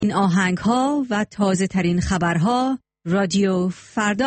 این آهنگ‌ها و تازه ترین خبرها رادیو فردا.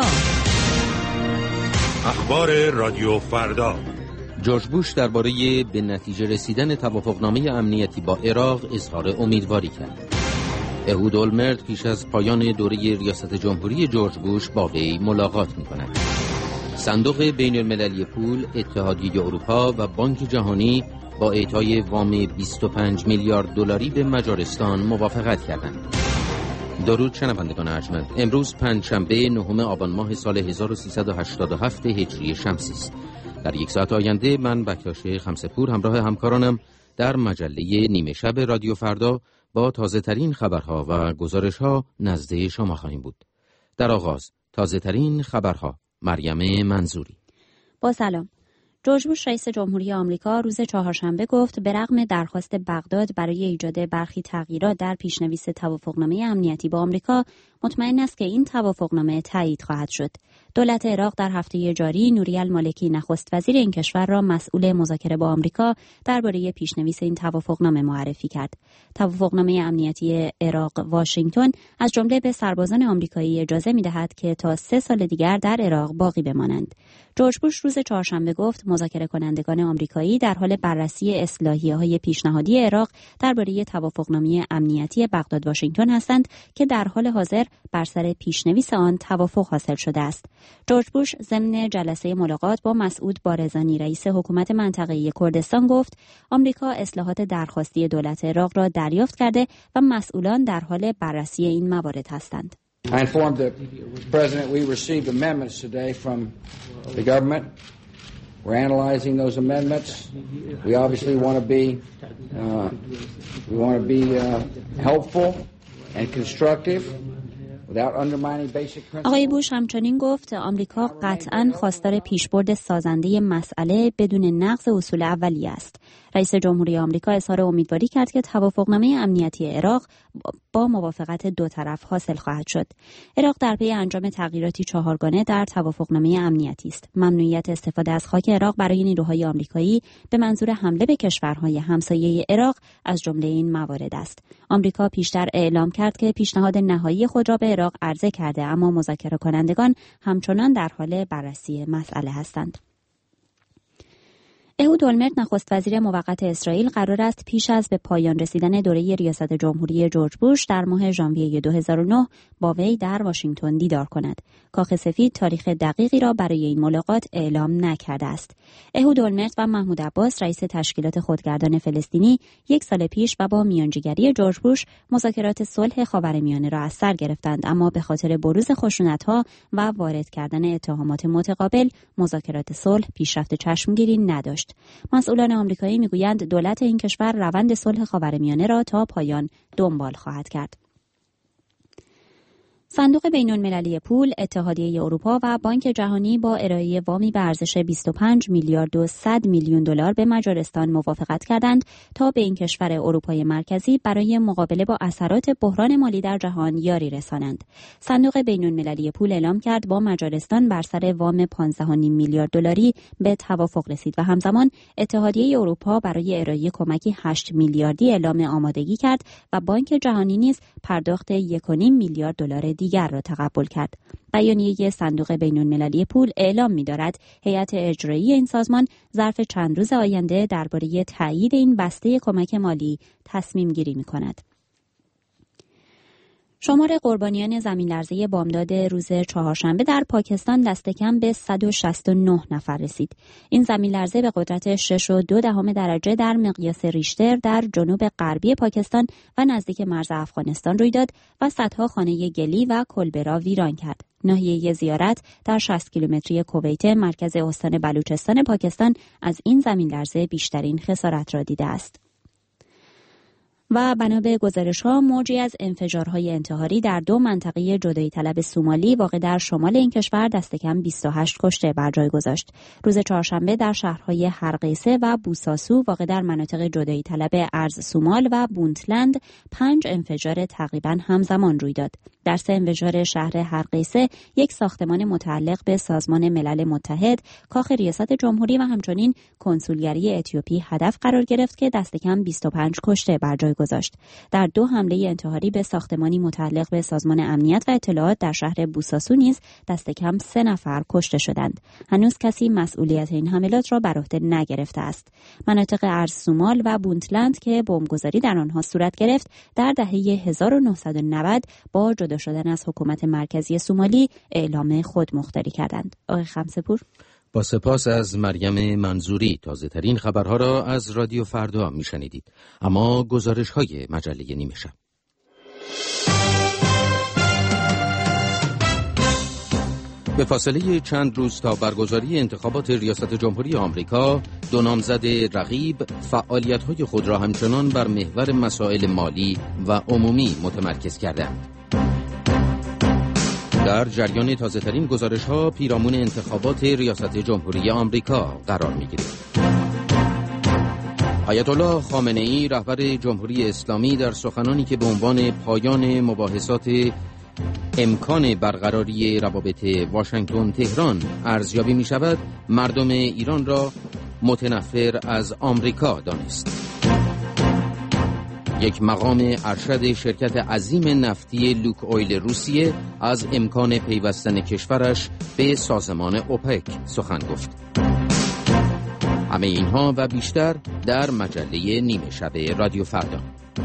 اخبار رادیو فردا. جورج بوش درباره به نتیجه رسیدن توافقنامه امنیتی با عراق اظهار امیدواری کرد. اهود اولمرت پیش از پایان دوره ریاست جمهوری جورج بوش با وی ملاقات می‌کند. صندوق بین المللی پول، اتحادیه اروپا و بانک جهانی با اعطای وام 25 میلیارد دلاری به مجارستان موافقت کردند. درود شنوندگان ارجمند، امروز پنجشنبه 9 آبان ماه سال 1387 هجری شمسی است. در یک ساعت آینده من بکتاش خمسه‌پور همراه همکارانم در مجله نیمه شب رادیو فردا با تازه ترین خبرها و گزارش‌ها نزد شما خواهیم بود. در آغاز تازه ترین خبرها. مریم منظوری. با سلام. جورج بوش رئیس جمهوری آمریکا روز چهارشنبه گفت به رغم درخواست بغداد برای ایجاد برخی تغییرات در پیشنویس توافقنامه امنیتی با آمریکا، مطمئن است که این توافقنامه تایید خواهد شد. دولت عراق در هفته جاری نوری المالکی نخست وزیر این کشور را مسئول مذاکره با آمریکا درباره پیشنویس این توافقنامه معرفی کرد. توافقنامه امنیتی عراق واشنگتن از جمله به سربازان آمریکایی اجازه می‌دهد که تا 3 سال دیگر در عراق باقی بمانند. جورج بوش روز چهارشنبه گفت مذاکره کنندگان آمریکایی در حال بررسی اصلاحیه‌های پیشنهادی عراق درباره توافقنامه امنیتی بغداد واشنگتن هستند که در حال حاضر بر سر پیشنویس آن توافق حاصل شده است. جورج بوش ضمن جلسه ملاقات با مسعود بارزانی رئیس حکومت منطقه‌ای کردستان گفت آمریکا اصلاحات درخواستی دولت عراق را دریافت کرده و مسئولان در حال بررسی این موارد هستند. I informed the President we received amendments today from the government. We're analyzing those amendments. We obviously want to be helpful and constructive. آقای بوش همچنین گفت آمریکا قطعاً خواستار پیشبرد سازنده مسئله بدون نقض اصول اولیه است. رئیس جمهوری آمریکا اظهار امیدواری کرد که توافقنامه امنیتی عراق با موافقت دو طرف حاصل خواهد شد. عراق در پی انجام تغییراتی 4 گانه در توافقنامه امنیتی است. ممنوعیت استفاده از خاک عراق برای نیروهای آمریکایی به منظور حمله به کشورهای همسایه عراق از جمله این موارد است. آمریکا پیشتر اعلام کرد که پیشنهاد نهایی خود را به عراق عرضه کرده، اما مذاکره کنندگان همچنان در حال بررسی مسئله هستند. اهود اولمرت نخست وزیر موقت اسرائیل قرار است پیش از به پایان رسیدن دوره ریاست جمهوری جورج بوش در ماه ژانویه 2009 با وی در واشنگتن دیدار کند. کاخ سفید تاریخ دقیقی را برای این ملاقات اعلام نکرده است. اهود اولمرت و محمود عباس رئیس تشکیلات خودگردان فلسطینی 1 سال پیش و با میانجیگری جورج بوش مذاکرات صلح خاورمیانه را از سر گرفتند، اما به خاطر بروز خشونت‌ها و وارد کردن اتهامات متقابل مذاکرات صلح پیشرفت چشمگیری نداشت. مسئولان آمریکایی میگویند دولت این کشور روند صلح خاورمیانه را تا پایان دنبال خواهد کرد. صندوق بین المللی پول، اتحادیه اروپا و بانک جهانی با ارائه وامی به ارزش 25 میلیارد و 100 میلیون دلار به مجارستان موافقت کردند تا به این کشور اروپای مرکزی برای مقابله با اثرات بحران مالی در جهان یاری رسانند. صندوق بین المللی پول اعلام کرد با مجارستان بر سر وام 15.5 میلیارد دلاری به توافق رسید و همزمان اتحادیه اروپا برای ارائه کمکی 8 میلیاردی اعلام آمادگی کرد و بانک جهانی نیز پرداخت 1.5 میلیارد دلار دیگر را تقبل کرد. بیانیه صندوق بین المللی پول اعلام می‌دارد هیئت اجرایی این سازمان ظرف چند روز آینده درباره تأیید این بسته کمک مالی تصمیم گیری می‌کند. شمار قربانیان زمین‌لرزه بامداد روز چهارشنبه در پاکستان دست کم به 169 نفر رسید. این زمین‌لرزه به قدرت 6.2 درجه در مقیاس ریشتر در جنوب غربی پاکستان و نزدیک مرز افغانستان روی داد و صدها خانه گلی و کلبه را ویران کرد. ناحیه زیارت در 60 کیلومتری کویت مرکز استان بلوچستان پاکستان از این زمین‌لرزه بیشترین خسارت را دیده است. و بنا به گزارش‌ها موجی از انفجارهای انتحاری در 2 منطقه جدایی طلب سومالی واقع در شمال این کشور دست کم 28 کشته بر جای گذاشت. روز چهارشنبه در شهرهای هرقیسه و بوساسو واقع در مناطق جدایی طلب ارز سومال و بونتلند 5 انفجار تقریباً همزمان روی داد. در 3 انفجار شهر هرقیسه یک ساختمان متعلق به سازمان ملل متحد، کاخ ریاست جمهوری و همچنین کنسولگری اتیوپی هدف قرار گرفت که دست کم 25 کشته بر جای گذاشت. در 2 حمله انتحاری به ساختمانی متعلق به سازمان امنیت و اطلاعات در شهر بوساسو نیز دست کم 3 نفر کشته شدند. هنوز کسی مسئولیت این حملات را بر عهده نگرفته است. مناطق ارزسومال و بونتلند که بمبگذاری در آنها صورت گرفت در دهه 1990 با جدا شدن از حکومت مرکزی سومالی اعلام خودمختاری کردند. آقای خمسه‌پور، با سپاس از مریم منظوری. تازه ترین خبرها را از رادیو فردا میشنیدید. اما گزارش های مجله نیمه شب. به فاصله چند روز تا برگزاری انتخابات ریاست جمهوری آمریکا، 2 نامزد رقیب فعالیت‌های خود را همچنان بر محور مسائل مالی و عمومی متمرکز کردند. در جریان تازه‌ترین گزارش‌ها پیرامون انتخابات ریاست جمهوری آمریکا قرار می‌گیرد. آیت الله خامنه‌ای رهبر جمهوری اسلامی در سخنانی که به عنوان پایان مباحثات امکان برقراری روابط واشنگتن تهران ارزیابی می شود، مردم ایران را متنفر از آمریکا دانست. یک مقام ارشد شرکت عظیم نفتی لوک اویل روسیه از امکان پیوستن کشورش به سازمان اوپک سخن گفت. همه اینها و بیشتر در مجله نیمه شب رادیو فردا.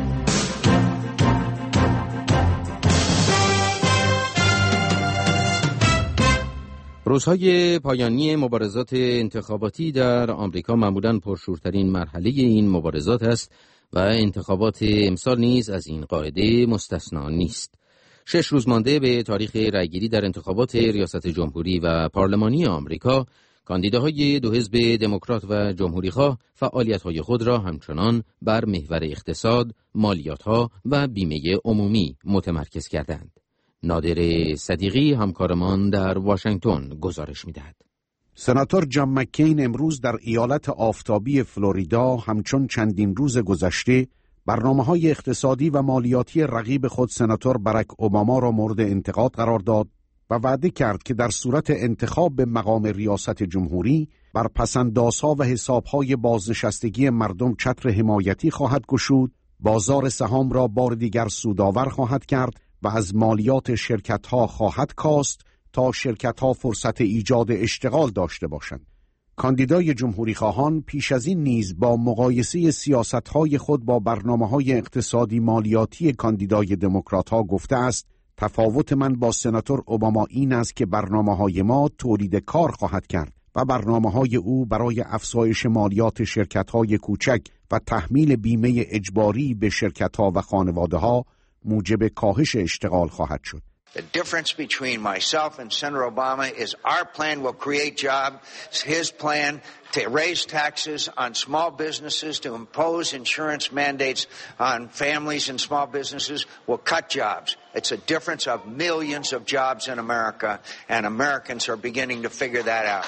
روزهای پایانی مبارزات انتخاباتی در آمریکا معمولاً پرشورترین مرحله این مبارزات است و انتخابات امسال نیز از این قاعده مستثنا نیست. 6 روز مانده به تاریخ رأیگیری در انتخابات ریاست جمهوری و پارلمانی آمریکا، کاندیداهای 2 حزب دموکرات و جمهوری‌خواه فعالیت‌های خود را همچنان بر محور اقتصاد، مالیات‌ها و بیمه عمومی متمرکز کردند. نادر صدیقی همکارمان در واشنگتن گزارش می‌دهد. سناتور جان مکین امروز در ایالت آفتابی فلوریدا همچون چندین روز گذشته برنامه‌های اقتصادی و مالیاتی رقیب خود سناتور باراک اوباما را مورد انتقاد قرار داد و وعده کرد که در صورت انتخاب به مقام ریاست جمهوری بر پس‌اندازها و حساب‌های بازنشستگی مردم چتر حمایتی خواهد گشود، بازار سهام را بار دیگر سودآور خواهد کرد و از مالیات شرکت‌ها خواهد کاست تا شرکت‌ها فرصت ایجاد اشتغال داشته باشند. کاندیدای جمهوری‌خواهان پیش از این نیز با مقایسه سیاست‌های خود با برنامه‌های اقتصادی مالیاتی کاندیدای دموکرات‌ها گفته است: تفاوت من با سناتور اوباما این است که برنامه‌های ما تولید کار خواهد کرد و برنامه‌های او برای افزایش مالیات شرکت‌های کوچک و تحمیل بیمه اجباری به شرکت‌ها و خانواده‌ها موجب کاهش اشتغال خواهد شد. The difference between myself and Senator Obama is our plan will create jobs. His plan to raise taxes on small businesses, to impose insurance mandates on families and small businesses will cut jobs. It's a difference of millions of jobs in America, and Americans are beginning to figure that out.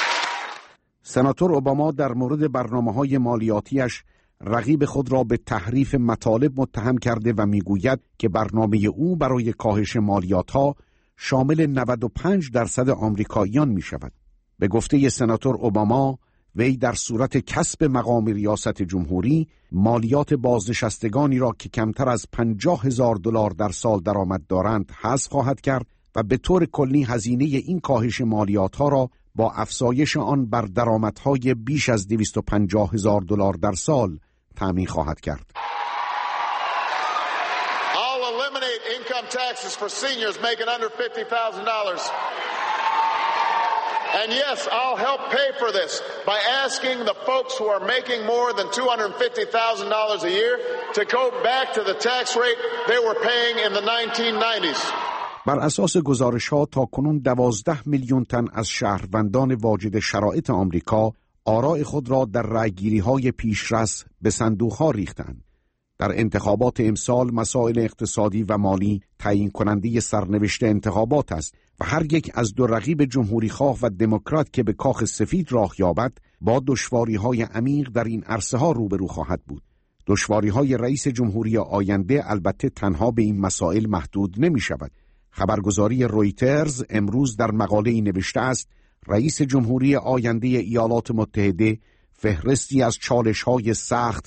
سناتور اوباما در مورد برنامه‌های مالیاتیش رقیب خود را به تحریف مطالب متهم کرده و میگوید که برنامه او برای کاهش مالیات‌ها شامل 95% آمریکاییان می شود. به گفته سناتور اوباما، وی در صورت کسب مقام ریاست جمهوری مالیات بازنشستگانی را که کمتر از $50,000 در سال درآمد دارند حذف خواهد کرد و به طور کلی هزینه این کاهش مالیات‌ها را با افزایش آن بر درآمدهای بیش از $250,000 در سال تامین خواهد کرد. I'll eliminate income taxes for seniors making under $50,000. And yes, I'll help pay for this by asking the folks who are making more than $250,000 a year to go back to the tax rate they were paying in the 1990s. بر اساس گزارش‌ها تاکنون 12 میلیون تن از شهروندان واجد شرایط آمریکا آراء خود را در رأیگیری‌های پیشرس به صندوق‌ها ریختند. در انتخابات امسال مسائل اقتصادی و مالی تعیین کننده سرنوشت انتخابات است و هر یک از 2 رقیب جمهوری‌خواه و دموکرات که به کاخ سفید راه یابد با دشواری‌های عمیق در این عرصه‌ها روبرو خواهد بود. دشواری‌های رئیس جمهوری آینده البته تنها به این مسائل محدود نمی‌شود. خبرگزاری رویترز امروز در مقاله‌ای نوشته است رئیس جمهوری آینده ایالات متحده فهرستی از چالش‌های سخت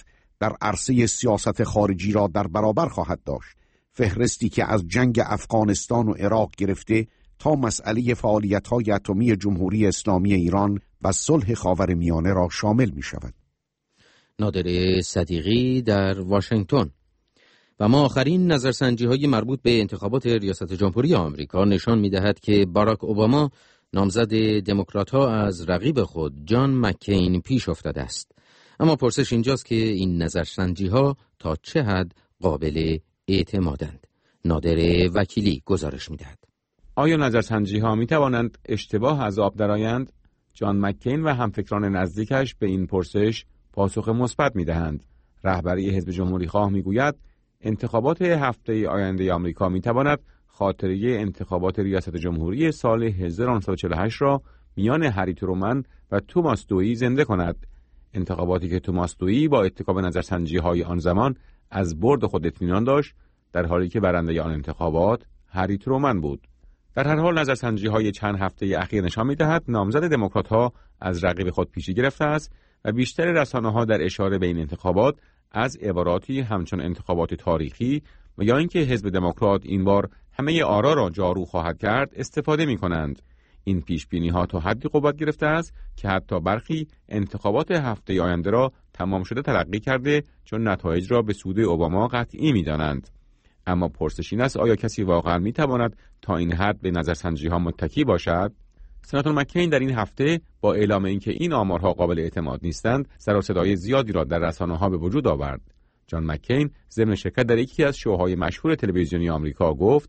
در عرصه سیاست خارجی را در برابر خواهد داشت. فهرستی که از جنگ افغانستان و عراق گرفته تا مسئله فعالیت‌های اتمی جمهوری اسلامی ایران و صلح خاورمیانه را شامل می شود. نادر صدیقی در واشنگتن. و ما آخرین نظرسنجی‌های مربوط به انتخابات ریاست جمهوری آمریکا نشان می‌دهد که باراک اوباما نامزد دموکرات‌ها از رقیب خود جان مکین پیش افتاده است. اما پرسش اینجاست که این نظرسنجی‌ها تا چه حد قابل اعتمادند. نادر وکیلی گزارش می‌دهد. آیا نظرسنجی‌ها می‌توانند اشتباه از آب درآیند؟ جان مکین و همفکران نزدیکش به این پرسش پاسخ مثبت می‌دهند. رهبری حزب جمهوری‌خواه می‌گوید انتخابات هفته آینده آمریکا می‌تواند خاطره انتخابات ریاست جمهوری سال 1948 را میان هری ترومن و توماس دویی زنده کند. انتخاباتی که توماس دویی با اتکا به نظرسنجی‌های آن زمان از برد خود اطمینان داشت، در حالی که برنده آن انتخابات هری ترومن بود. در هر حال نظرسنجی‌های چند هفته اخیر نشان می‌دهد نامزد دموکرات‌ها از رقیب خود پیشی گرفته است و بیشتر رسانه‌ها در اشاره به این انتخابات از عباراتی همچون انتخابات تاریخی و یا اینکه حزب دموکرات این بار همه آرا را جارو خواهد کرد استفاده می‌کنند. این پیش‌بینی‌ها تا حدی قوت گرفته است که حتی برخی انتخابات هفته آینده را تمام شده تلقی کرده، چون نتایج را به سود اوباما قطعی می‌دانند. اما پرسش این است آیا کسی واقعا می‌تواند تا این حد به نظرسنجی‌ها متکی باشد؟ سناتور مکین در این هفته با اعلام اینکه این آمارها قابل اعتماد نیستند، سر و صدای زیادی را در رسانه‌ها به وجود آورد. جان مکین ضمن شرکت در یکی از شوهای مشهور تلویزیونی آمریکا گفت: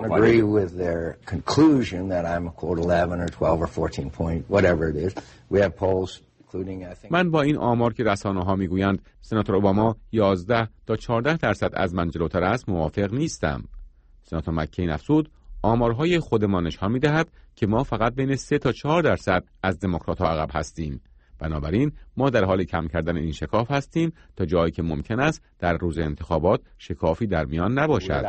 من با این آمار که رسانه‌ها میگویند سناتور اوباما 11 تا 14% از من جلوتر است موافق نیستم. سناتور مکین افزود: آمارهای خود ما نشان می‌دهد که ما فقط بین 3 تا 4% از دموکرات‌ها عقب هستیم. بنابراین ما در حال کم کردن این شکاف هستیم تا جایی که ممکن است در روز انتخابات شکافی در میان نباشد.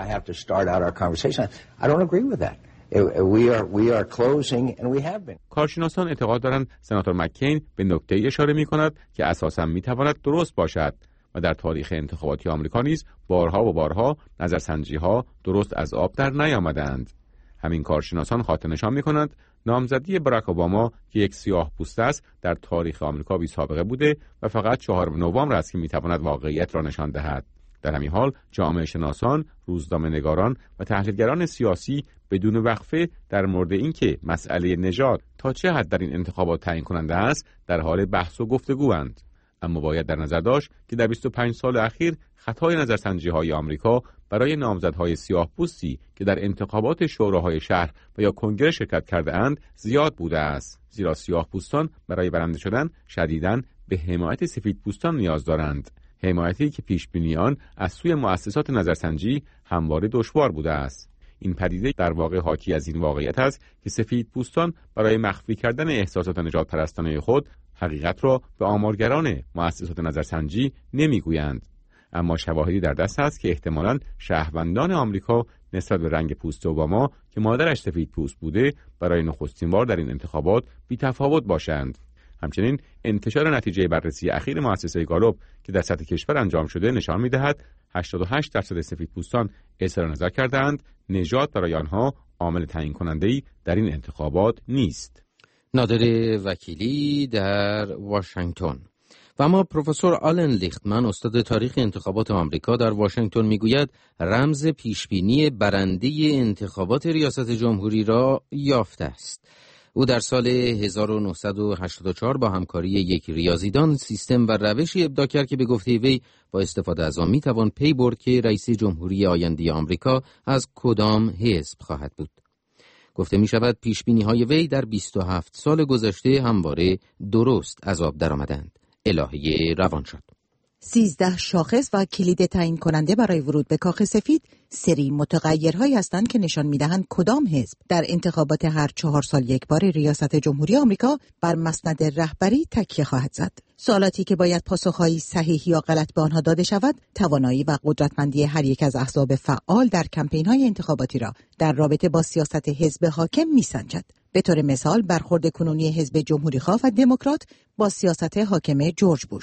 کارشناسان اعتقاد دارند سناتور مکین به نکته‌ای اشاره می‌کند که اساساً می‌تواند درست باشد و در تاریخ انتخاباتی آمریکا نیز بارها و بارها نظرسنجی‌ها درست از آب در نیامدند. همین کارشناسان خاطر نشان می‌کنند نامزدی باراک اوباما که یک سیاه‌پوست است در تاریخ آمریکا بی سابقه بوده و فقط 4 نوامبر است که می‌تواند واقعیت را نشان دهد. در همین حال جامعه شناسان، روزنامه‌نگاران و تحلیلگران سیاسی بدون وقفه در مورد اینکه مسئله نژاد تا چه حد در این انتخابات تعیین کننده است در حال بحث و گفتگواند. اما باید در نظر داشت که در 25 سال اخیر خطای نظرسنجی‌های آمریکا برای نامزدهای سیاه‌پوستی که در انتخابات شوراهای شهر و یا کنگره شرکت کرده اند زیاد بوده است، زیرا سیاه‌پوستان برای برنده شدن شدیداً به حمایت سفیدپوستان نیاز دارند، حمایتی که پیش‌بینی آن از سوی مؤسسات نظرسنجی همواره دشوار بوده است. این پدیده در واقع حاکی از این واقعیت است که سفیدپوستان برای مخفی کردن احساسات نجات پرستانه خود حقیقت را به آمارگران مؤسسات نظرسنجی نمیگویند. اما شواهدی در دست است که احتمالاً شهروندان آمریکا نسبت به رنگ پوست اوباما که مادرش سفید پوست بوده برای نخستین بار در این انتخابات بی‌تفاوت باشند. همچنین انتشار نتیجه بررسی اخیر مؤسسه گالوب که در سطح کشور انجام شده نشان می‌دهد 88% سفیدپوستان اظهار نظر کردند نژاد برای آنها عامل تعیین کننده‌ای در این انتخابات نیست. نادر وکیلی در واشنگتن. و اما پروفسور آلن لیختمن استاد تاریخ انتخابات آمریکا در واشنگتن میگوید رمز پیشبینی برنده انتخابات ریاست جمهوری را یافته است. او در سال 1984 با همکاری یک ریاضیدان سیستم و روشی ابداع کرد که به گفته وی با استفاده از آن میتوان پی برد که رئیس جمهوری آینده آمریکا از کدام حزب خواهد بود. گفته می شود پیشبینی‌های وی در 27 سال گذشته همواره درست از آب درآمدند. الهه روان شد. 13 شاخص و کلید تعیین کننده برای ورود به کاخ سفید سری متغیرهایی هستند که نشان می‌دهند کدام حزب در انتخابات هر 4 سال یک بار ریاست جمهوری آمریکا بر مسند رهبری تکیه خواهد زد. سوالاتی که باید پاسخهایی صحیح یا غلط به آنها داده شود، توانایی و قدرتمندی هر یک از احزاب فعال در کمپین‌های انتخاباتی را در رابطه با سیاست حزب حاکم می‌سنجد. به طور مثال برخورد کنونی حزب جمهوری‌خواه و دموکرات با سیاست حاکم جورج بوش.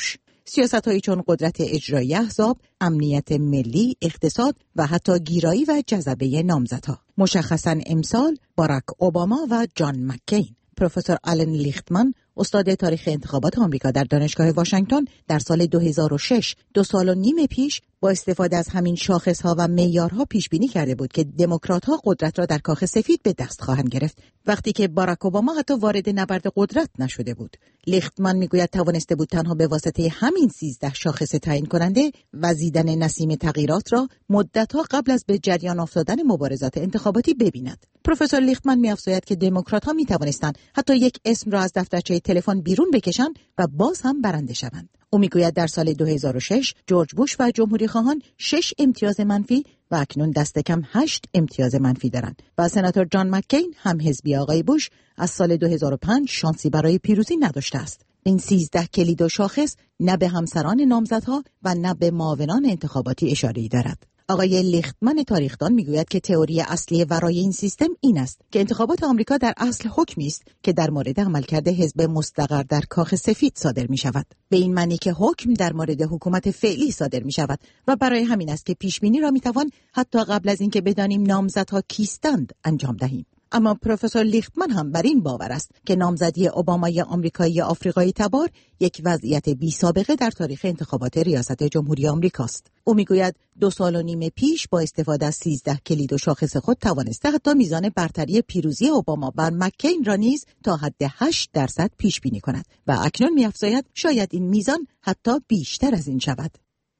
سیاست‌هایی چون قدرت اجرایی احزاب، امنیت ملی، اقتصاد و حتی گیرایی و جذبه نامزدها. مشخصاً امسال باراک اوباما و جان مککین. پروفسور آلن لیختمن، استاد تاریخ انتخابات آمریکا در دانشگاه واشنگتن، در سال 2006 2 سال و نیم پیش با استفاده از همین شاخص‌ها و معیارها پیش بینی کرده بود که دموکرات‌ها قدرت را در کاخ سفید به دست خواهند گرفت، وقتی که باراک اوباما حتی وارد نبرد قدرت نشده بود. لیختمن میگوید توانسته بود تنها به واسطه همین 13 شاخص تعیین کننده وزیدن نسیم تغییرات را مدت‌ها قبل از به جریان افتادن مبارزات انتخاباتی ببیند. پروفسور لیختمن می‌افزاید که دموکرات‌ها می‌توانستند حتی یک اسم را از دفترچه تلفن بیرون بکشند و باز هم برنده شوند. او میگوید در سال 2006 جورج بوش و جمهوری خواهان 6 امتیاز منفی و اکنون دست کم 8 امتیاز منفی دارند و سناتور جان مککین هم حزبی آقای بوش از سال 2005 شانسی برای پیروزی نداشته است. این 13 کلید و شاخص نه به همسران نامزدها و نه به معاونان انتخاباتی اشاره‌ای دارد. آقای لیختمن تاریخدان میگوید که تئوری اصلی ورای این سیستم این است که انتخابات آمریکا در اصل حکمی است که در مورد عملکرد حزب مستقر در کاخ سفید صادر می شود. به این معنی که حکم در مورد حکومت فعلی صادر می شود و برای همین است که پیش بینی را می توان حتی قبل از اینکه بدانیم نامزدها کیستند انجام دهیم. اما پروفسور لیختمن هم بر این باور است که نامزدی اوبامای آمریکایی آفریقایی تبار یک وضعیت بی سابقه در تاریخ انتخابات ریاست جمهوری آمریکاست. او میگوید 2 سال و نیم پیش با استفاده از 13 کلید و شاخص خود توانسته حتی میزان برتری پیروزی اوباما بر مککین را نیز تا حد 8% پیش بینی کند و اکنون می‌افزاید شاید این میزان حتی بیشتر از این شود.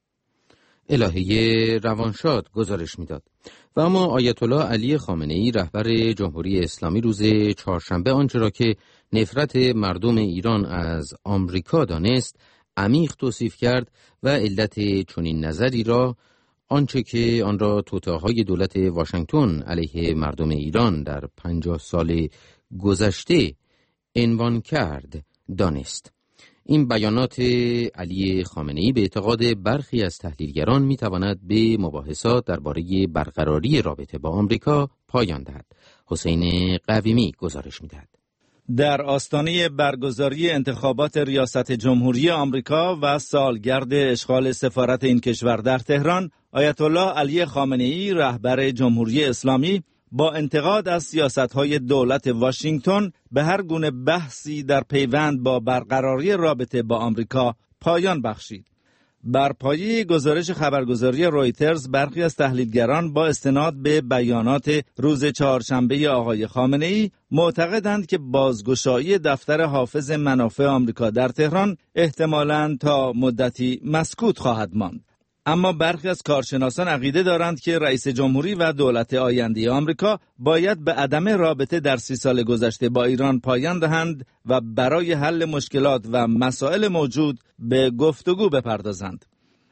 الهه روانشاد گزارش میداد. و اما آیت الله علی خامنه‌ای رهبر جمهوری اسلامی روز چهارشنبه آنچه را که نفرت مردم ایران از آمریکا دانست عمیق توصیف کرد و علت چنین نظری را آنچه که آن را توطئه‌های دولت واشنگتن علیه مردم ایران در 50 سال گذشته عنوان کرد دانست. این بیانات علی خامنه‌ای به اعتقاد برخی از تحلیلگران می‌تواند به مباحثات درباره برقراری رابطه با آمریکا پایان دهد. حسین قویمی گزارش می‌دهد. در آستانه برگزاری انتخابات ریاست جمهوری آمریکا و سالگرد اشغال سفارت این کشور در تهران، آیت الله علی خامنه‌ای رهبر جمهوری اسلامی با انتقاد از سیاست‌های دولت واشنگتن به هر گونه بحثی در پیوند با برقراری رابطه با آمریکا پایان بخشید. بر پایه گزارش خبرگزاری رویترز برخی از تحلیلگران با استناد به بیانات روز چهارشنبه آقای خامنه‌ای معتقدند که بازگشایی دفتر حافظ منافع آمریکا در تهران احتمالاً تا مدتی مسکوت خواهد ماند. اما برخی از کارشناسان عقیده دارند که رئیس جمهوری و دولت آینده آمریکا باید به عدم رابطه در 30 سال گذشته با ایران پایان دهند و برای حل مشکلات و مسائل موجود به گفتگو بپردازند.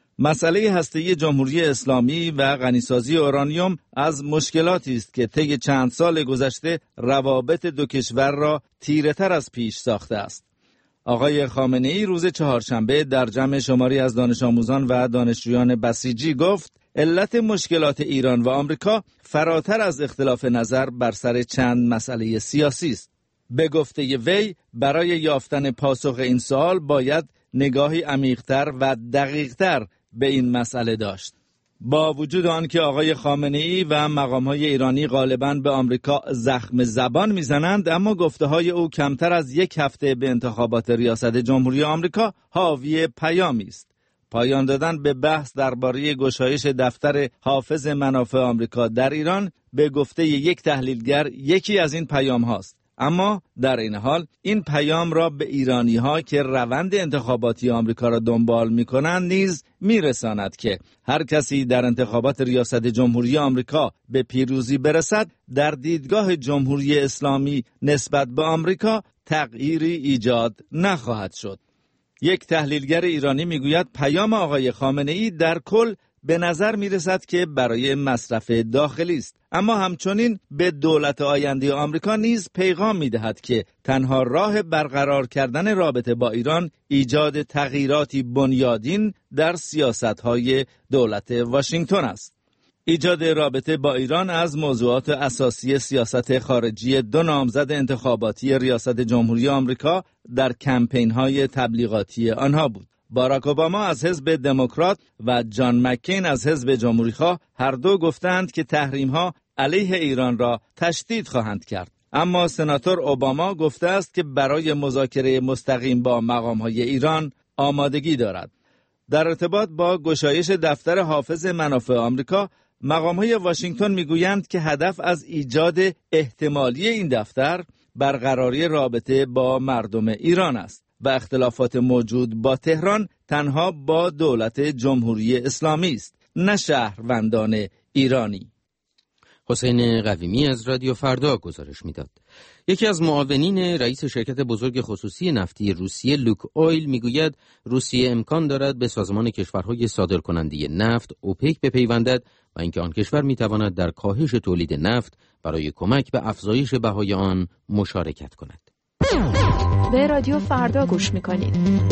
مسئله هسته‌ای جمهوری اسلامی و غنیسازی اورانیوم از مشکلاتی است که طی چند سال گذشته روابط دو کشور را تیره‌تر از پیش ساخته است. آقای خامنه‌ای روز چهارشنبه در جمع شماری از دانش آموزان و دانشجویان بسیجی گفت علت مشکلات ایران و آمریکا فراتر از اختلاف نظر بر سر چند مسئله سیاسی است. به گفته وی برای یافتن پاسخ این سوال باید نگاهی عمیق‌تر و دقیق‌تر به این مسئله داشت. با وجود آنکه آقای خامنه‌ای و مقام‌های ایرانی غالباً به آمریکا زخم زبان می‌زنند، اما گفته‌های او کمتر از 1 هفته به انتخابات ریاست جمهوری آمریکا حاوی پیامی است. پایان دادن به بحث درباره گشایش دفتر حافظ منافع آمریکا در ایران به گفته یک تحلیلگر یکی از این پیام هاست. اما در این حال این پیام را به ایرانی ها که روند انتخاباتی آمریکا را دنبال می کنند نیز می رساند که هر کسی در انتخابات ریاست جمهوری آمریکا به پیروزی برسد در دیدگاه جمهوری اسلامی نسبت به آمریکا تغییری ایجاد نخواهد شد. یک تحلیلگر ایرانی میگوید پیام آقای خامنه‌ای در کل به نظر میرسد که برای مصرف داخلی است، اما همچنین به دولت آینده آمریکا نیز پیغام میدهد که تنها راه برقرار کردن رابطه با ایران ایجاد تغییراتی بنیادین در سیاست‌های دولت واشنگتن است. ایجاد رابطه با ایران از موضوعات اساسی سیاست خارجی 2 نامزد انتخاباتی ریاست جمهوری آمریکا در کمپین‌های تبلیغاتی آنها بود. باراک اوباما از حزب دموکرات و جان مکین از حزب جمهوری‌خواه هر دو گفتند که تحریم‌ها علیه ایران را تشدید خواهند کرد. اما سناتور اوباما گفته است که برای مذاکره مستقیم با مقام‌های ایران آمادگی دارد. در ارتباط با گشایش دفتر حافظ منافع آمریکا، مقام‌های واشنگتن می‌گویند که هدف از ایجاد احتمالی این دفتر برقراری رابطه با مردم ایران است و اختلافات موجود با تهران تنها با دولت جمهوری اسلامی است، نه شهروندان ایرانی. حسین قویمی از رادیو فردا گزارش میداد. یکی از معاونین رئیس شرکت بزرگ خصوصی نفتی روسیه لوک اویل میگوید روسیه امکان دارد به سازمان کشورهای صادرکننده نفت اوپک بپیوندد و اینکه آن کشور میتواند در کاهش تولید نفت برای کمک به افزایش بهای آن مشارکت کند. به رادیو فردا گوش میکنید.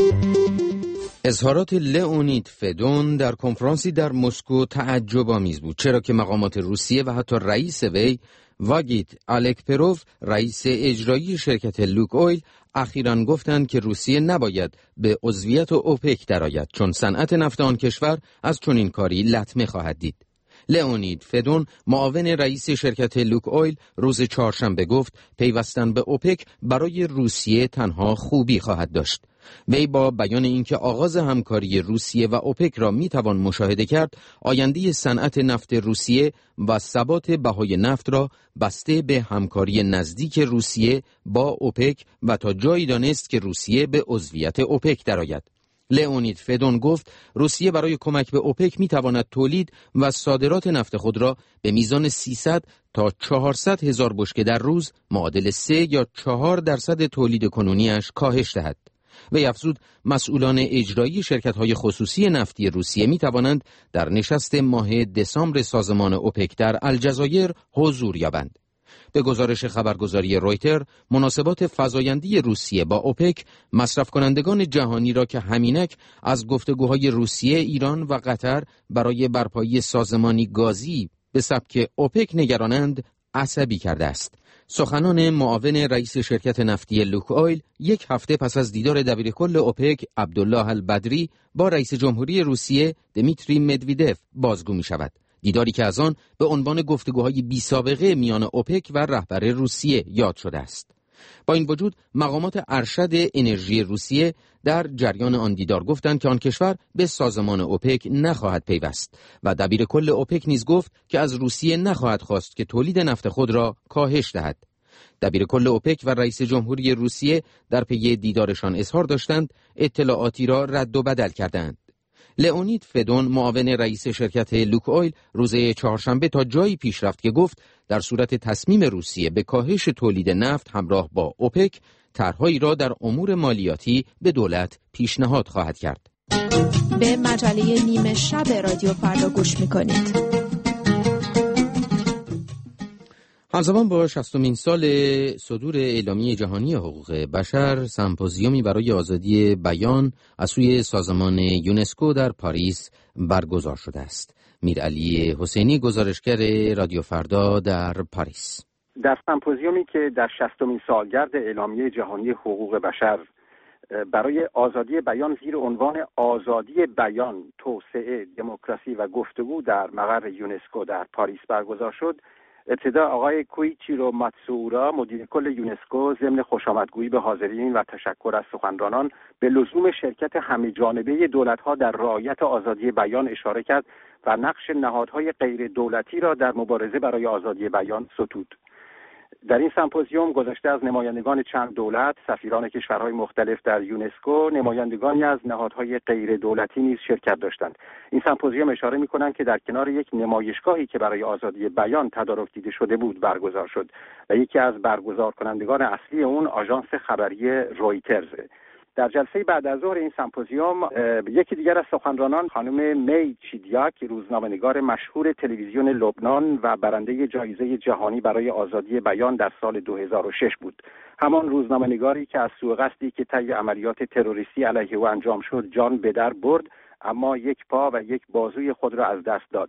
اظهارات لئونید فدون در کنفرانسی در مسکو تعجب‌آمیز بود، چرا که مقامات روسیه و حتی رئیس وی واگیت الکپروف رئیس اجرایی شرکت لوک اویل اخیراً گفتند که روسیه نباید به عضویت اوپک درآید، چون صنعت نفت آن کشور از چنین کاری لطمه خواهد دید. لئونید فدون معاون رئیس شرکت لوک اویل روز چهارشنبه گفت پیوستن به اوپک برای روسیه تنها خوبی خواهد داشت. وی با بیان اینکه آغاز همکاری روسیه و اوپک را میتوان مشاهده کرد، آینده صنعت نفت روسیه و ثبات بهای نفت را بسته به همکاری نزدیک روسیه با اوپک و تا جایی دانست که روسیه به عضویت اوپک درآید. لئونید فدون گفت روسیه برای کمک به اوپک میتواند تولید و صادرات نفت خود را به میزان 300 تا 400 هزار بشکه در روز معادل 3 یا 4% تولید کنونیش کاهش دهد. وی افزود مسئولان اجرایی شرکت‌های خصوصی نفتی روسیه می‌توانند در نشست ماه دسامبر سازمان اوپک در الجزایر حضور یابند. به گزارش خبرگزاری رویتر، مناسبات فزایندی روسیه با اوپک مصرف کنندگان جهانی را که همینک از گفتگوهای روسیه، ایران و قطر برای برپایی سازمانی گازی به سبک اوپک نگرانند عصبی کرده است. سخنان معاون رئیس شرکت نفتی لوک اویل یک هفته پس از دیدار دبیرکل اوپک عبدالله البدری با رئیس جمهوری روسیه دمیتری مدویدف بازگو می شود. دیداری که از آن به عنوان گفتگوهای بی سابقه میان اوپک و رهبر روسیه یاد شده است. با این وجود مقامات ارشد انرژی روسیه در جریان آن دیدار گفتند که آن کشور به سازمان اوپک نخواهد پیوست و دبیرکل اوپک نیز گفت که از روسیه نخواهد خواست که تولید نفت خود را کاهش دهد. دبیرکل اوپک و رئیس جمهوری روسیه در پی دیدارشان اظهار داشتند اطلاعاتی را رد و بدل کردند. لئونید فدون معاون رئیس شرکت لوک اویل روز چهارشنبه تا جایی پیش رفت که گفت در صورت تصمیم روسیه به کاهش تولید نفت همراه با اوپک طرحهایی را در امور مالیاتی به دولت پیشنهاد خواهد کرد. به مجله نیمه شب رادیو فردا گوش می‌کنید. همزمان با 60مین سال صدور اعلامیه جهانی حقوق بشر، سمپوزیومی برای آزادی بیان از سوی سازمان یونسکو در پاریس برگزار شده است. میرعلی حسینی، گزارشگر رادیو فردا در پاریس. در سمپوزیومی که در 60مین سالگرد اعلامیه جهانی حقوق بشر برای آزادی بیان زیر عنوان آزادی بیان، توسعه، دموکراسی و گفتگو در مقر یونسکو در پاریس برگزار شد، ابتدا آقای کویچیرو ماتسورا مدیر کل یونسکو ضمن خوشامدگویی به حاضرین و تشکر از سخنرانان به لزوم شرکت همه‌جانبه دولت‌ها در رعایت آزادی بیان اشاره کرد و نقش نهادهای غیر دولتی را در مبارزه برای آزادی بیان ستود. در این سمپوزیوم گذشته از نمایندگان چند دولت، سفیران کشورهای مختلف در یونسکو، نمایندگانی از نهادهای غیر دولتی نیز شرکت داشتند. این سمپوزیوم اشاره می‌کنند که در کنار یک نمایشگاهی که برای آزادی بیان تدارک دیده شده بود برگزار شد و یکی از برگزار کنندگان اصلی اون آژانس خبری رویترز. در جلسه بعد از ظهر این سمپوزیوم یکی دیگر از سخنرانان خانم می چیدیاک، روزنامه‌نگار مشهور تلویزیون لبنان و برنده جایزه جهانی برای آزادی بیان در سال 2006 بود. همان روزنامه‌نگاری که از سوء قصدی که طی عملیات تروریستی علیه او انجام شد جان به در برد، اما یک پا و یک بازوی خود را از دست داد.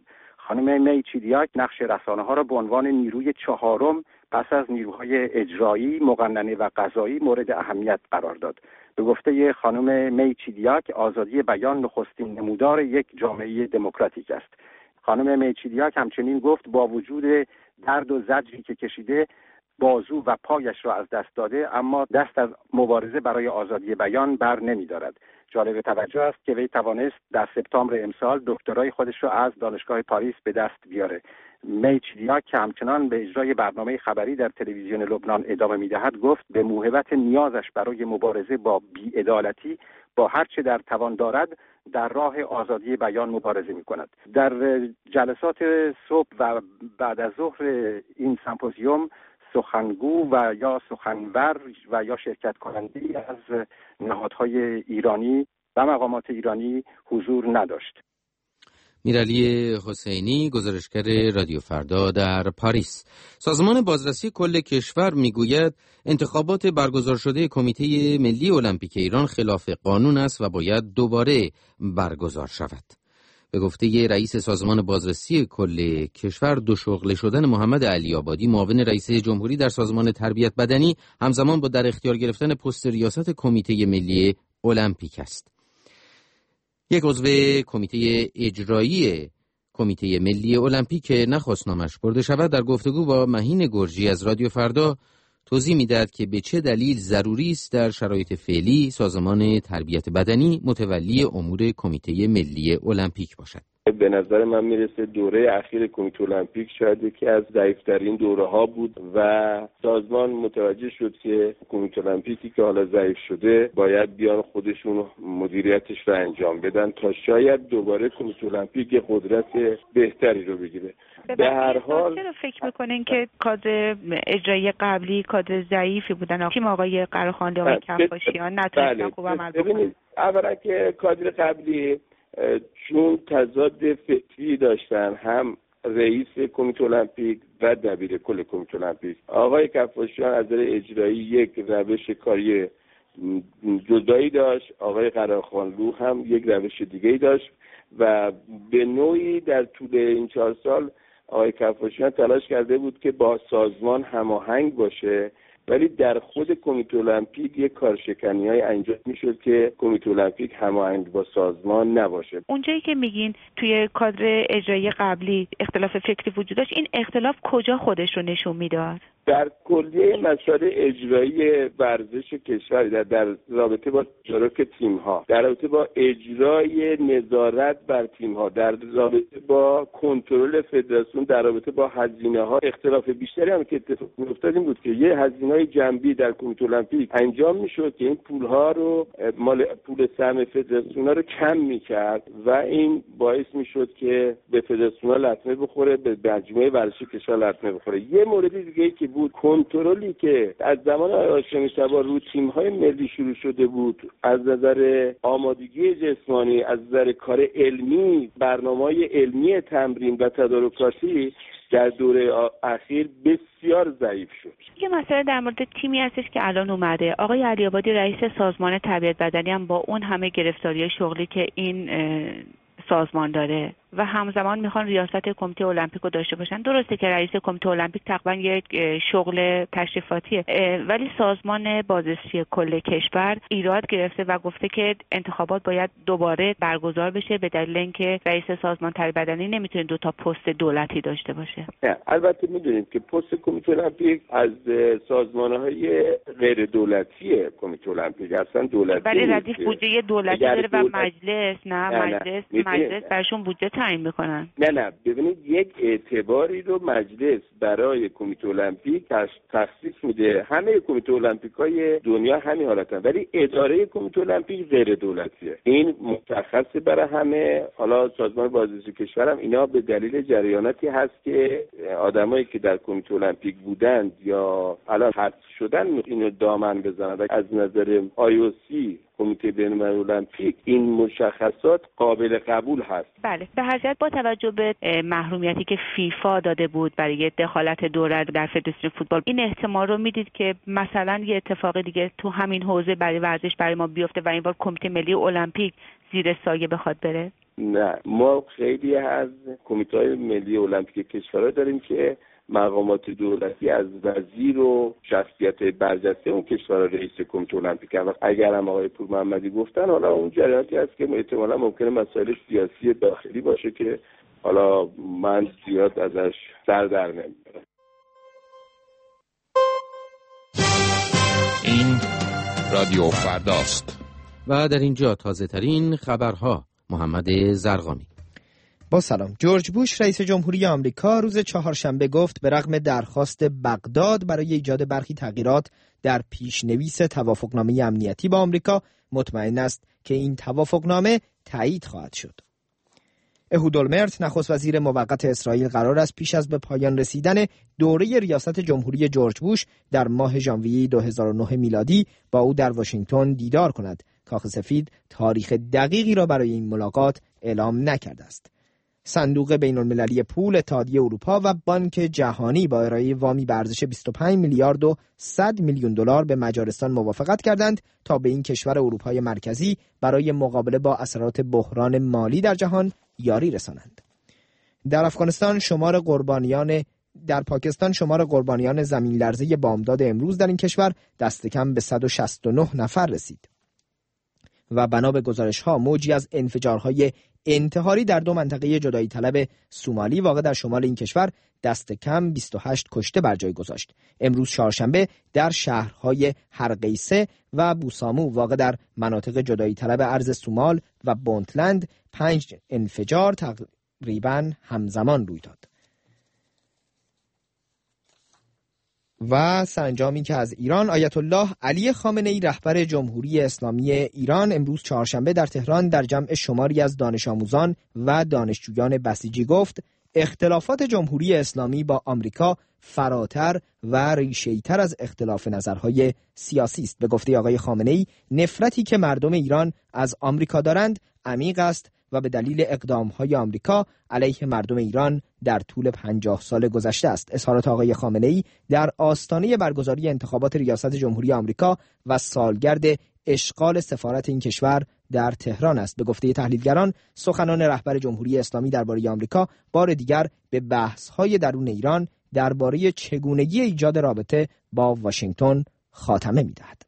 خانم می چیدیاک نقش رسانه‌ها را به عنوان نیروی چهارم پس از نیروهای اجرایی، مقننه و قضایی مورد اهمیت قرار داد. به گفته خانم می چیدیاک، آزادی بیان نخستین نمودار یک جامعه دموکراتیک است. خانم می چیدیاک همچنین گفت با وجود درد و زجری که کشیده، بازو و پایش را از دست داده، اما دست از مبارزه برای آزادی بیان بر نمی‌دارد. جالب توجه است که وی توانست در سپتامبر امسال دکترای خودش را از دانشگاه پاریس به دست بیاره. می چیدیاک که همچنان به اجرای برنامه خبری در تلویزیون لبنان ادامه می‌دهد، گفت به موهبت نیازش برای مبارزه با بی‌عدالتی با هر چه در توان دارد در راه آزادی بیان مبارزه می‌کند. در جلسات صبح و بعد از ظهر این سمپوزیوم سخنگو و یا سخنور و یا شرکت کننده‌ای از نهادهای ایرانی و مقامات ایرانی حضور نداشت. میرعلی حسینی، گزارشگر رادیو فردا در پاریس. سازمان بازرسی کل کشور میگوید انتخابات برگزار شده کمیته ملی المپیک ایران خلاف قانون است و باید دوباره برگزار شود. به گفته رئیس سازمان بازرسی کل کشور، دو شغله شدن محمد علی آبادی معاون رئیس جمهوری در سازمان تربیت بدنی همزمان با در اختیار گرفتن پست ریاست کمیته ملی المپیک است. یک عضو کمیته اجرایی کمیته ملی المپیک که نخواست نامش برده شود در گفتگو با مهین گرجی از رادیو فردا توضیح می‌دهد که به چه دلیل ضروری است در شرایط فعلی سازمان تربیت بدنی متولی امور کمیته ملی المپیک باشد. به نظر من میرسه دوره اخیر کمیته المپیک شاید یکی از ضعیف‌ترین دوره‌ها بود و سازمان متوجه شد که کمیته المپیکی که حالا ضعیف شده باید بیان خودشون مدیریتش رو انجام بدن تا شاید دوباره کمیته المپیک قدرت بهتری رو بگیره. به هر حال چرا فکر میکنین که کادر اجرایی قبلی کادر ضعیفی بودن؟ تیم آقای قراخانده و کفاشیان نتونستن خوب عمل بکنن. اولا که کادر قبلی چون تضاد فکری داشتن، هم رئیس کمیته المپیک و دبیر کل کمیته المپیک. آقای کفاشیان از نظر اجرایی یک روش کاری جدایی داشت، آقای قراخانلو هم یک روش دیگه‌ای داشت و به نوعی در طول این 4 سال آقای کفاشیان تلاش کرده بود که با سازمان هماهنگ باشه، ولی در خود کمیته المپیک یک کارشکنی‌های انجام میشد که کمیته المپیک هماهنگ با سازمان نباشه. اونجایی که میگین توی کادر اجرایی قبلی اختلاف فکری وجود داشت، این اختلاف کجا خودش رو نشون میداد؟ در کلیه مسائل اجرایی ورزش کشور، در رابطه با اشتراک تیم‌ها، در رابطه با اجرای نظارت بر تیم‌ها، در رابطه با کنترل فدراسیون، در رابطه با هزینه‌ها اختلاف بیشتری هم که اتفاق می‌افتاد این بود که یه هزینه‌های جنبی در کمیته المپیک انجام می‌شد که این پول‌ها رو مال پول سهم فدراسیون‌ها رو کم می‌کرد و این باعث می‌شد که به فدراسیون‌ها لطمه بخوره، به مجموعه ورزشی کشور لطمه بخوره. یه مورد دیگه‌ای که بود کنترلی که از زمان هاشمی شبا رو تیم‌های ملی شروع شده بود، از نظر آمادگی جسمانی، از نظر کار علمی، برنامه‌های علمی تمرین و تدارکاتی در دوره اخیر بسیار ضعیف شد. یه مسئله در مورد تیمی هستش که الان اومده. آقای علی آبادی رئیس سازمان تربیت بدنی هم با اون همه گرفتاری شغلی که این سازمان داره و همزمان میخوان ریاست کمیته المپیک رو داشته باشن. درسته که رئیس کمیته المپیک تقریبا یک شغل تشریفاتیه، ولی سازمان بازرسی کل کشور ایراد گرفته و گفته که انتخابات باید دوباره برگزار بشه به دلیل اینکه رئیس سازمان تربیت بدنی نمیتونه 2 تا پست دولتی داشته باشه. البته میدونید که پست کمیته المپیک از سازمان‌های غیر دولتی کمیته المپیک اصلا دولتی، ولی ردیف بودجه دولتی داره و مجلس برشون بودجه تعیین میکنن. نه ببینید، یک اعتباری رو مجلس برای کمیته المپیک تخصیص میده. همه کمیته المپیک‌های دنیا همین حالتن، ولی اداره کمیته المپیک غیر دولتیه. این مشخصه برای همه. حالا سازمان بازرسی کشور هم اینا به دلیل جریاناتی هست که آدمایی که در کمیته المپیک بودند یا الان حذف شدن اینو دامن بزنن. از نظر IOC کمیته بین‌المللی المپیک این مشخصات قابل قبول هست. بله، به هر صورت با توجه به محرومیتی که فیفا داده بود برای دخالت دولت در فدراسیون فوتبال، این احتمال رو میدید که مثلا یه اتفاق دیگه تو همین حوزه برای ورزش برای ما بیفته و این بار کمیته ملی المپیک زیر سایه بخواد بره؟ نه، ما خیلی از کمیته ملی المپیک کشورها داریم که مقامات دولتی از وزیر و شخصیت برجسته اون کشور رئیس کمیته المپیک هم. اگر هم آقای پور محمدی گفتن، حالا اون جریاناتی هست که احتمالاً ممکنه مسائل سیاسی داخلی باشه که حالا من زیاد ازش سر در نمیبرم. این رادیو فرداست و در اینجا تازه ترین خبرها. محمد زرقامی. با سلام. جورج بوش رئیس جمهوری آمریکا روز چهارشنبه گفت به رغم درخواست بغداد برای ایجاد برخی تغییرات در پیشنویس توافقنامه امنیتی با آمریکا، مطمئن است که این توافقنامه تایید خواهد شد. اهود اولمرت نخست وزیر موقت اسرائیل قرار است پیش از به پایان رسیدن دوره ریاست جمهوری جورج بوش در ماه ژانویه 2009 میلادی با او در واشنگتن دیدار کند. کاخ سفید تاریخ دقیقی را برای این ملاقات اعلام نکرده است. صندوق بین‌المللی پول، اتحادیه اروپا و بانک جهانی با ارائه وامی به ارزش 25 میلیارد و 100 میلیون دلار به مجارستان موافقت کردند تا به این کشور اروپای مرکزی برای مقابله با اثرات بحران مالی در جهان یاری رسانند. در پاکستان شمار قربانیان زمین لرزه بامداد امروز در این کشور دست کم به 169 نفر رسید و بنا به گزارش‌ها موجی از انفجارهای انتحاری در دو منطقه جدایی طلب سومالی واقع در شمال این کشور دست کم 28 کشته بر جای گذاشت. امروز چهارشنبه در شهرهای هرقیسه و بوسامو واقع در مناطق جدایی طلب ارض سومال و بونتلند 5 انفجار تقریباً همزمان روی داد. و سرانجامی که از ایران، آیت الله علی خامنه ای رهبر جمهوری اسلامی ایران امروز چهارشنبه در تهران در جمع شماری از دانش آموزان و دانشجویان بسیجی گفت اختلافات جمهوری اسلامی با آمریکا فراتر و ریشه‌ای‌تر از اختلاف نظرهای سیاسی است. به گفته آقای خامنه ای نفرتی که مردم ایران از آمریکا دارند عمیق است و به دلیل اقدام‌های آمریکا علیه مردم ایران در طول 50 سال گذشته است. اظهارات آقای خامنه‌ای در آستانه برگزاری انتخابات ریاست جمهوری آمریکا و سالگرد اشغال سفارت این کشور در تهران است. به گفته تحلیلگران سخنان رهبر جمهوری اسلامی درباره آمریکا بار دیگر به بحث‌های درون ایران درباره چگونگی ایجاد رابطه با واشنگتن خاتمه می‌دهد.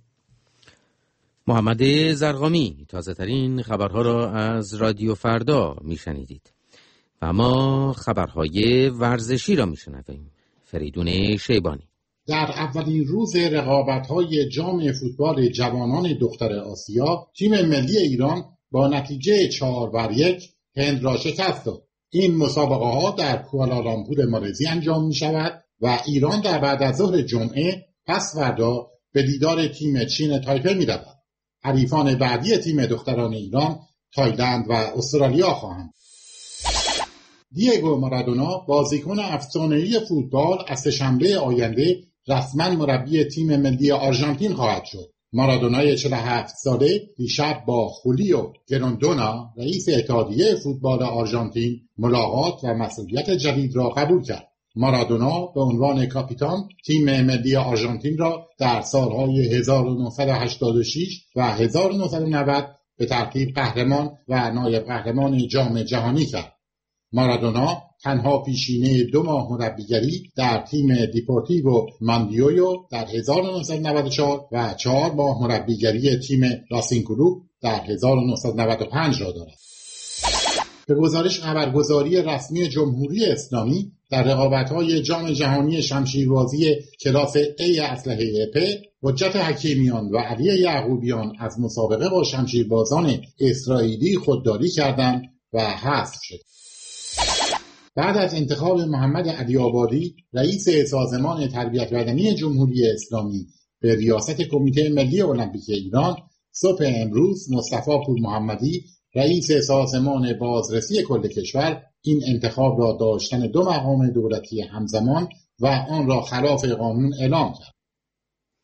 محمد زرقامی تازه ترین خبرها را از رادیو فردا میشنیدید و ما خبرهای ورزشی را میشنویم. فریدون شیبانی. در اولین روز رقابت‌های جام فوتبال جوانان دختر آسیا، تیم ملی ایران با نتیجه 4-1 هند را شکست داد. این مسابقه‌ها در کوالالامپور مالزی انجام می‌شود و ایران در بعد از ظهر جمعه پس فردا به دیدار تیم چین تایپه می‌رود. حریفان بعدی تیم دختران ایران تایلند و استرالیا خواهند. دیگو مارادونا بازیکن افسانه‌ای فوتبال از سه‌شنبه آینده رسما مربی تیم ملی آرژانتین خواهد شد. مارادونای 47 ساله دیشب با خولیو گروندونا رئیس اتحادیه فوتبال آرژانتین ملاقات و مسئولیت جدید را قبول کرد. مارادونا به عنوان کاپیتان تیم ملی آرژانتین را در سالهای 1986 و 1990 به ترتیب قهرمان و نایب قهرمان جام جهانی کرد. مارادونا تنها پیشینه 2 ماه مربیگری در تیم دیپورتیو ماندیویو در 1994 و 4 ماه مربیگری تیم راسینگ کلوب در 1995 را دارد. به گزارش خبرگزاری رسمی جمهوری اسلامی در رقابت‌های جام جهانی شمشیربازی کلاس A اسلحه پ، حجت حکیمیان و علی یعقوبیان از مسابقه با شمشیربازان اسرائیلی خودداری کردند و حذف شد. بعد از انتخاب محمد علی آبادی رئیس سازمان تربیت بدنی جمهوری اسلامی به ریاست کمیته ملی المپیک ایران، صبح امروز مصطفی پور محمدی رئیس سازمان بازرسی کل کشور این انتخاب را داشتن 2 مقام دولتی همزمان و آن را خلاف قانون اعلام کرد.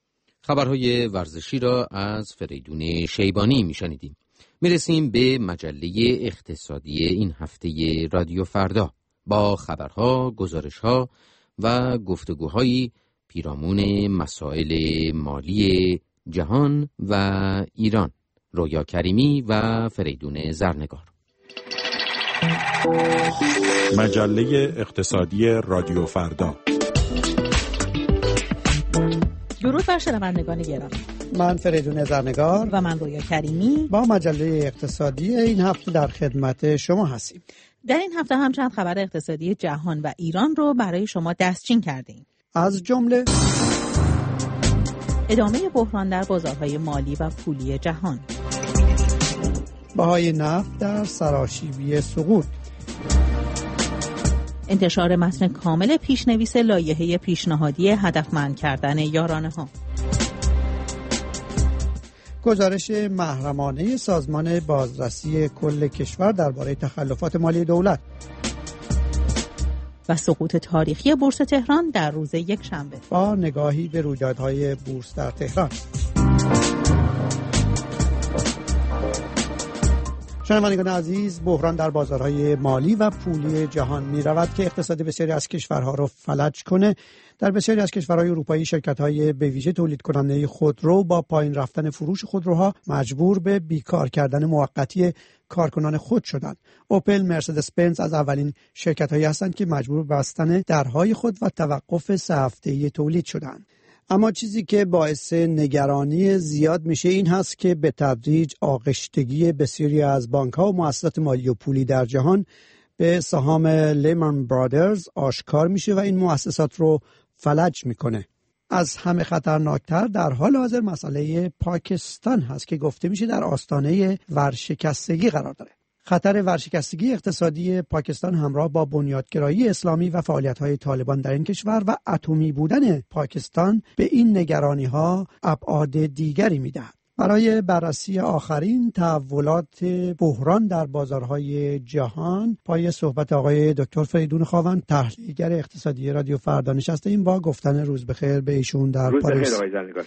خبرهای ورزشی را از فریدون شیبانی میشنیدیم. میرسیم به مجله اقتصادی این هفته رادیو فردا با خبرها، گزارشها و گفتگوهایی پیرامون مسائل مالی جهان و ایران. رویا کریمی و فریدون زرنگار. مجله اقتصادی رادیو فردا. درود بر شنوندگان گرامی. من فریدون زرنگار و من رویا کریمی با مجله اقتصادی این هفته در خدمت شما هستیم. در این هفته هم چند خبر اقتصادی جهان و ایران رو برای شما دستچین کردیم. از جمله ادامه بحران در بازارهای مالی و پولی جهان، بهای نفت در سراشیبی سقوط، انتشار متن کامل پیشنویس لایحه پیشنهادی هدفمند کردن یارانه‌ها، گزارش محرمانه سازمان بازرسی کل کشور درباره تخلفات مالی دولت و سقوط تاریخی بورس تهران در روز یکشنبه با نگاهی به رویدادهای بورس در تهران. شنوندگان عزیز، بحران در بازارهای مالی و پولی جهان می رود که اقتصاد بسیاری از کشورها را فلج کنه. در بسیاری از کشورهای اروپایی شرکت‌های به ویژه تولید کننده خودرو با پایین رفتن فروش خودروها مجبور به بیکار کردن موقتی کارکنان خود شدند. اوپل، مرسدس بنز از اولین شرکت‌هایی هستند که مجبور به بستن درهای خود و توقف 3 هفته‌ای تولید شدند. اما چیزی که باعث نگرانی زیاد میشه این هست که به تدریج آغشتگی بسیاری از بانک‌ها و مؤسسات مالی و پولی در جهان به سهام لیمن برادرز آشکار میشه و این مؤسسات رو فلج میکنه. از همه خطرناکتر در حال حاضر مسئله پاکستان هست که گفته میشه در آستانه ورشکستگی قرار داره. خطر ورشکستگی اقتصادی پاکستان همراه با بنیادگرایی اسلامی و فعالیت‌های طالبان در این کشور و اتمی بودن پاکستان به این نگرانی‌ها ابعاد دیگری می‌دهد. برای بررسی آخرین تحولات بحران در بازارهای جهان پای صحبت آقای دکتر فریدون خاوند، تحلیلگر اقتصادی رادیو فردا نشستیم با گفتن روز بخیر به ایشون در پاریس.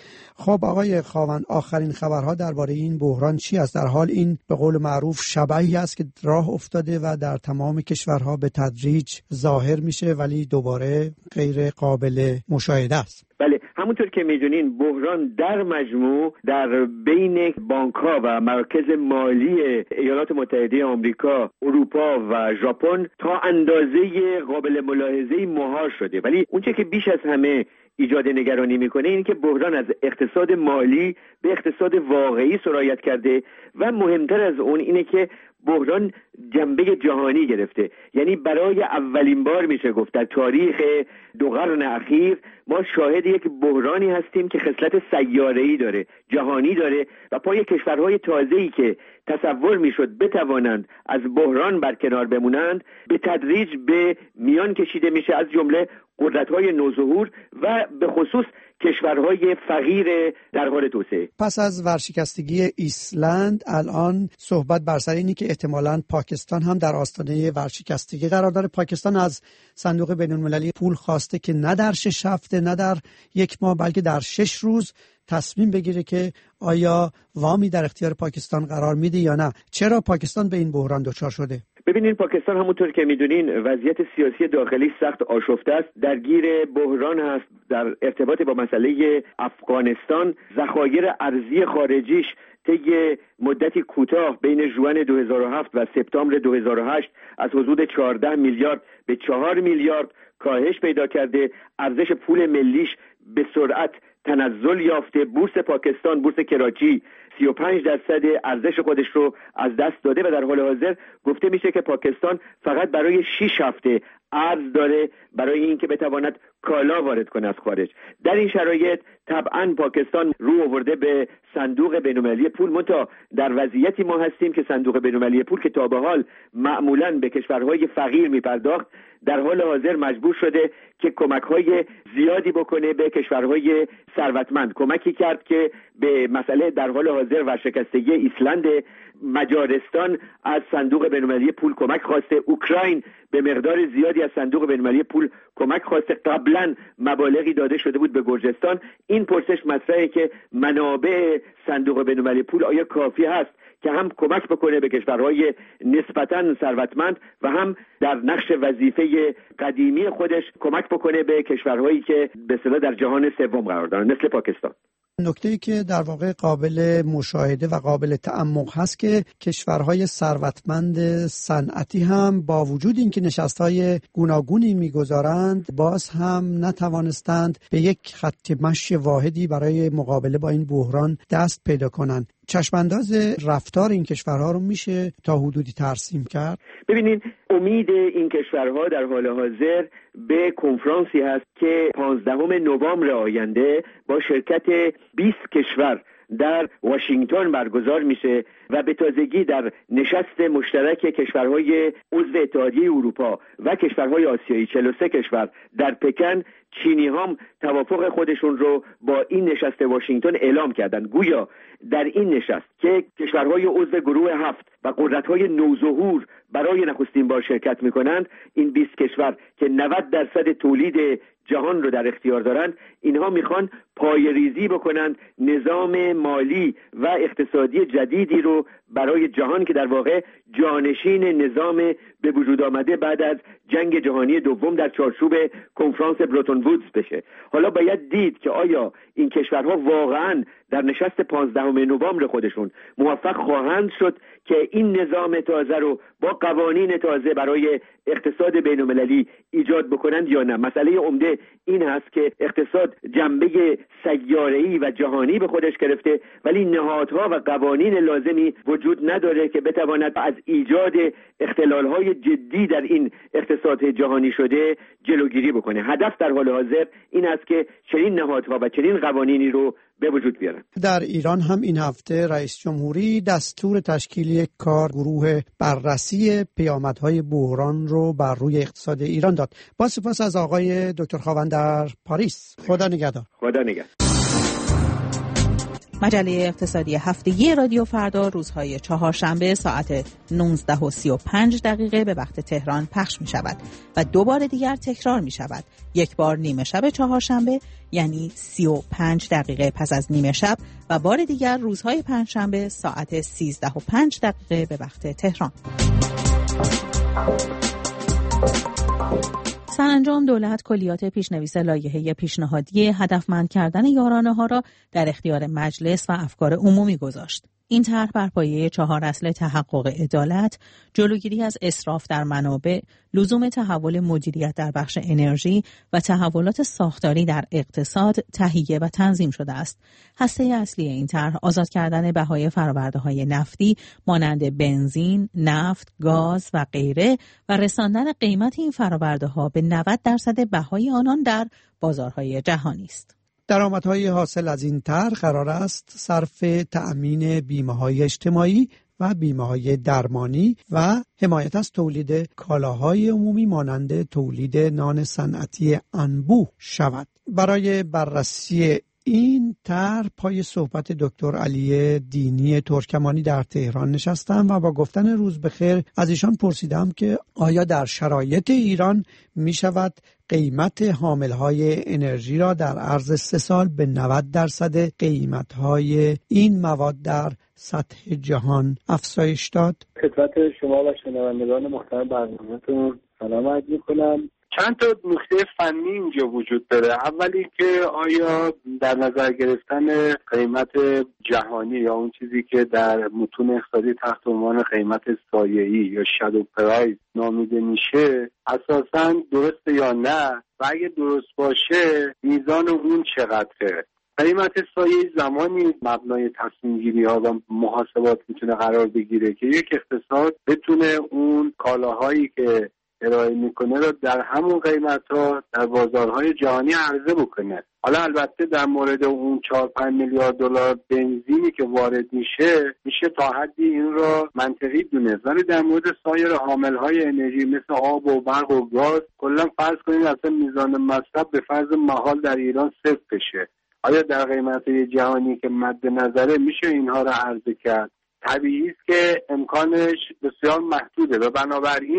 خب آقای خاوند، آخرین خبرها درباره این بحران چی است؟ در حال این به قول معروف شبحی است که راه افتاده و در تمام کشورها به تدریج ظاهر میشه ولی دوباره غیر قابل مشاهده است. بله، همونطور که میدونین بحران در مجموع در بین بانک‌ها و مراکز مالی ایالات متحده آمریکا، اروپا و ژاپن تا اندازه قابل ملاحظه‌ای مهار شده، ولی اونچه که بیش از همه ایجاد نگرانی میکنه این که بحران از اقتصاد مالی به اقتصاد واقعی سرایت کرده و مهمتر از اون اینه که بحران جنبه جهانی گرفته. یعنی برای اولین بار میشه گفت در تاریخ 2 قرن اخیر ما شاهد یک بحرانی هستیم که خصلت سیاره‌ای داره، جهانی داره و پای کشورهای تازه‌ای که تصور میشد بتوانند از بحران برکنار بمونند به تدریج به میان کشیده میشه، از جمله قدرت‌های نوظهور و به خصوص کشورهای فقیر در حال توسعه. پس از ورشکستگی ایسلند الان صحبت بر سر اینی که احتمالاً پاکستان هم در آستانه ورشکستگی قرار داره. پاکستان از صندوق بین‌المللی پول خواسته که نه در 6 هفته نه در 1 ماه بلکه در 6 روز تصمیم بگیره که آیا وامی در اختیار پاکستان قرار میده یا نه. چرا پاکستان به این بحران دچار شده؟ ببینین پاکستان همونطور که میدونین وضعیت سیاسی داخلی سخت آشفته است، درگیر بحران هست در ارتباط با مسئله افغانستان. ذخایر ارزی خارجیش طی مدتی کوتاه بین ژوئن 2007 و سپتامبر 2008 از حدود 14 میلیارد به 4 میلیارد کاهش پیدا کرده. ارزش پول ملیش به سرعت تنزل یافته. بورس پاکستان، بورس کراچی 35% ارزش خودش رو از دست داده و در حال حاضر گفته میشه که پاکستان فقط برای 6 هفته ارز داره برای اینکه بتواند کالا وارد کنه از خارج. در این شرایط طبعا پاکستان رو آورده به صندوق بین‌المللی پول. منتها در وضعیتی ما هستیم که صندوق بین‌المللی پول که تا به حال معمولاً به کشورهای فقیر میپرداخت در حال حاضر مجبور شده که کمک‌های زیادی بکنه به کشورهای ثروتمند. کمکی کرد که به مسئله در حال حاضر ورشکستگی ایسلند، مجارستان از صندوق بین‌المللی پول کمک خواسته، اوکراین به مقدار زیادی از صندوق بین‌المللی پول کمک خواسته. قبل قبلا مبالغی داده شده بود به گرجستان. این پرسش مطرحه که منابع صندوق بین‌المللی پول آیا کافی هست که هم کمک بکنه به کشورهای نسبتاً ثروتمند و هم در نقش وظیفه قدیمی خودش کمک بکنه به کشورهایی که به اصطلاح در جهان سوم قرار دارن مثل پاکستان. نکته‌ای که در واقع قابل مشاهده و قابل تعمق هست که کشورهای ثروتمند صنعتی هم با وجود اینکه نشست‌های گوناگونی می‌گذارند باز هم نتوانستند به یک خط مشی واحدی برای مقابله با این بحران دست پیدا کنند. چشمانداز رفتار این کشورها رو میشه تا حدودی ترسیم کرد. ببینید امید این کشورها در حال حاضر به کنفرانسی هست که 15 نوامبر آینده با شرکت 20 کشور در واشنگتن برگزار میشه و به تازگی در نشست مشترک کشورهای عضو اتحادیه اروپا و کشورهای آسیایی 43 کشور در پکن، چینی هم توافق خودشون رو با این نشست واشنگتن اعلام کردن. گویا در این نشست که کشورهای عضو گروه 7 و قدرت‌های نوظهور برای نخستین بار شرکت می‌کنند، این 20 کشور که 90% تولید جهان رو در اختیار دارند، اینها میخوان پایه‌ریزی بکنند نظام مالی و اقتصادی جدیدی رو برای جهان که در واقع جانشین نظام به وجود آمده بعد از جنگ جهانی دوم در چارچوب کنفرانس برتون وودز بشه. حالا باید دید که آیا این کشورها واقعاً در نشست 15 نوامبر خودشون موفق خواهند شد که این نظام تازه رو با قوانین تازه برای اقتصاد بین‌المللی ایجاد بکنند یا نه. مسئله عمده این هست که اقتصاد جنبه سیاره‌ای و جهانی به خودش گرفته، ولی نهادها و قوانین لازمی وجود نداره که بتواند از ایجاد اختلال‌های جدی در این اقتصاد جهانی شده جلوگیری بکنه. هدف در حال حاضر این است که چنین نهادها و چنین قوانینی رو به وجود بیارن. در ایران هم این هفته رئیس جمهوری دستور تشکیل یک کارگروه بررسی پیامدهای بحران رو بر روی اقتصاد ایران داد. با سپاس از آقای دکتر خاوند در پاریس. خدا نگهدار. خدا نگهدار. مجله اقتصادی هفتگی رادیو فردا روزهای چهارشنبه ساعت 19:35 به وقت تهران پخش می شود و دوباره دیگر تکرار می شود. یک بار نیمه شب چهارشنبه یعنی 35 دقیقه پس از نیمه شب و بار دیگر روزهای پنجشنبه ساعت 13:05 به وقت تهران. سرانجام دولت کلیات پیشنویس لایحه پیشنهادی هدفمند کردن یارانه ها را در اختیار مجلس و افکار عمومی گذاشت. این طرح بر پایه 4 اصل تحقق عدالت، جلوگیری از اسراف در منابع، لزوم تحول مدیریت در بخش انرژی و تحولات ساختاری در اقتصاد تهیه و تنظیم شده است. هسته اصلی این طرح آزاد کردن بهای فرآورده‌های نفتی مانند بنزین، نفت، گاز و غیره و رساندن قیمت این فرآورده‌ها به 90% بهای آنان در بازارهای جهانی است. درآمدهای حاصل از این طرح قرار است صرف تأمین بیمه‌های اجتماعی و بیمه‌های درمانی و حمایت از تولید کالاهای عمومی مانند تولید نان صنعتی انبوه شود. برای بررسی این طرح پای صحبت دکتر علی دینی ترکمانی در تهران نشستم و با گفتن روز بخیر از ایشان پرسیدم که آیا در شرایط ایران می شود قیمت حاملهای انرژی را در عرض 3 سال به 90% قیمتهای این مواد در سطح جهان افزایش داد؟ خدمت شما و شنوندگان محترم برنامه‌تون سلام عرض می‌کنم. چند تا نکته فنی اینجا وجود داره. اولی که آیا در نظر گرفتن قیمت جهانی یا اون چیزی که در متون اقتصادی تحت عنوان قیمت سایه‌ای یا شادو پرایس نامیده میشه اساساً درسته یا نه و اگه درست باشه میزان اون چقدره؟ قیمت سایه‌ای زمانی مبنای تصمیم گیری ها و محاسبات میتونه قرار بگیره که یک اقتصاد بتونه اون کالاهایی که ارائه میکنه رو در همون قیمت ها در بازارهای جهانی عرضه بکنه. حالا البته در مورد اون 4-5 میلیارد دلار بنزینی که وارد میشه تا حدی این رو منطقی دونست، ولی در مورد سایر حاملهای انرژی مثل آب و برق و گاز کلا فرض کنید اصلا میزان مصرف به فرض محال در ایران 0 بشه. آیا در قیمت‌های جهانی که مد نظره میشه اینها رو عرضه کرد؟ طبیعی است که امکانش بسیار محدوده و بنابراین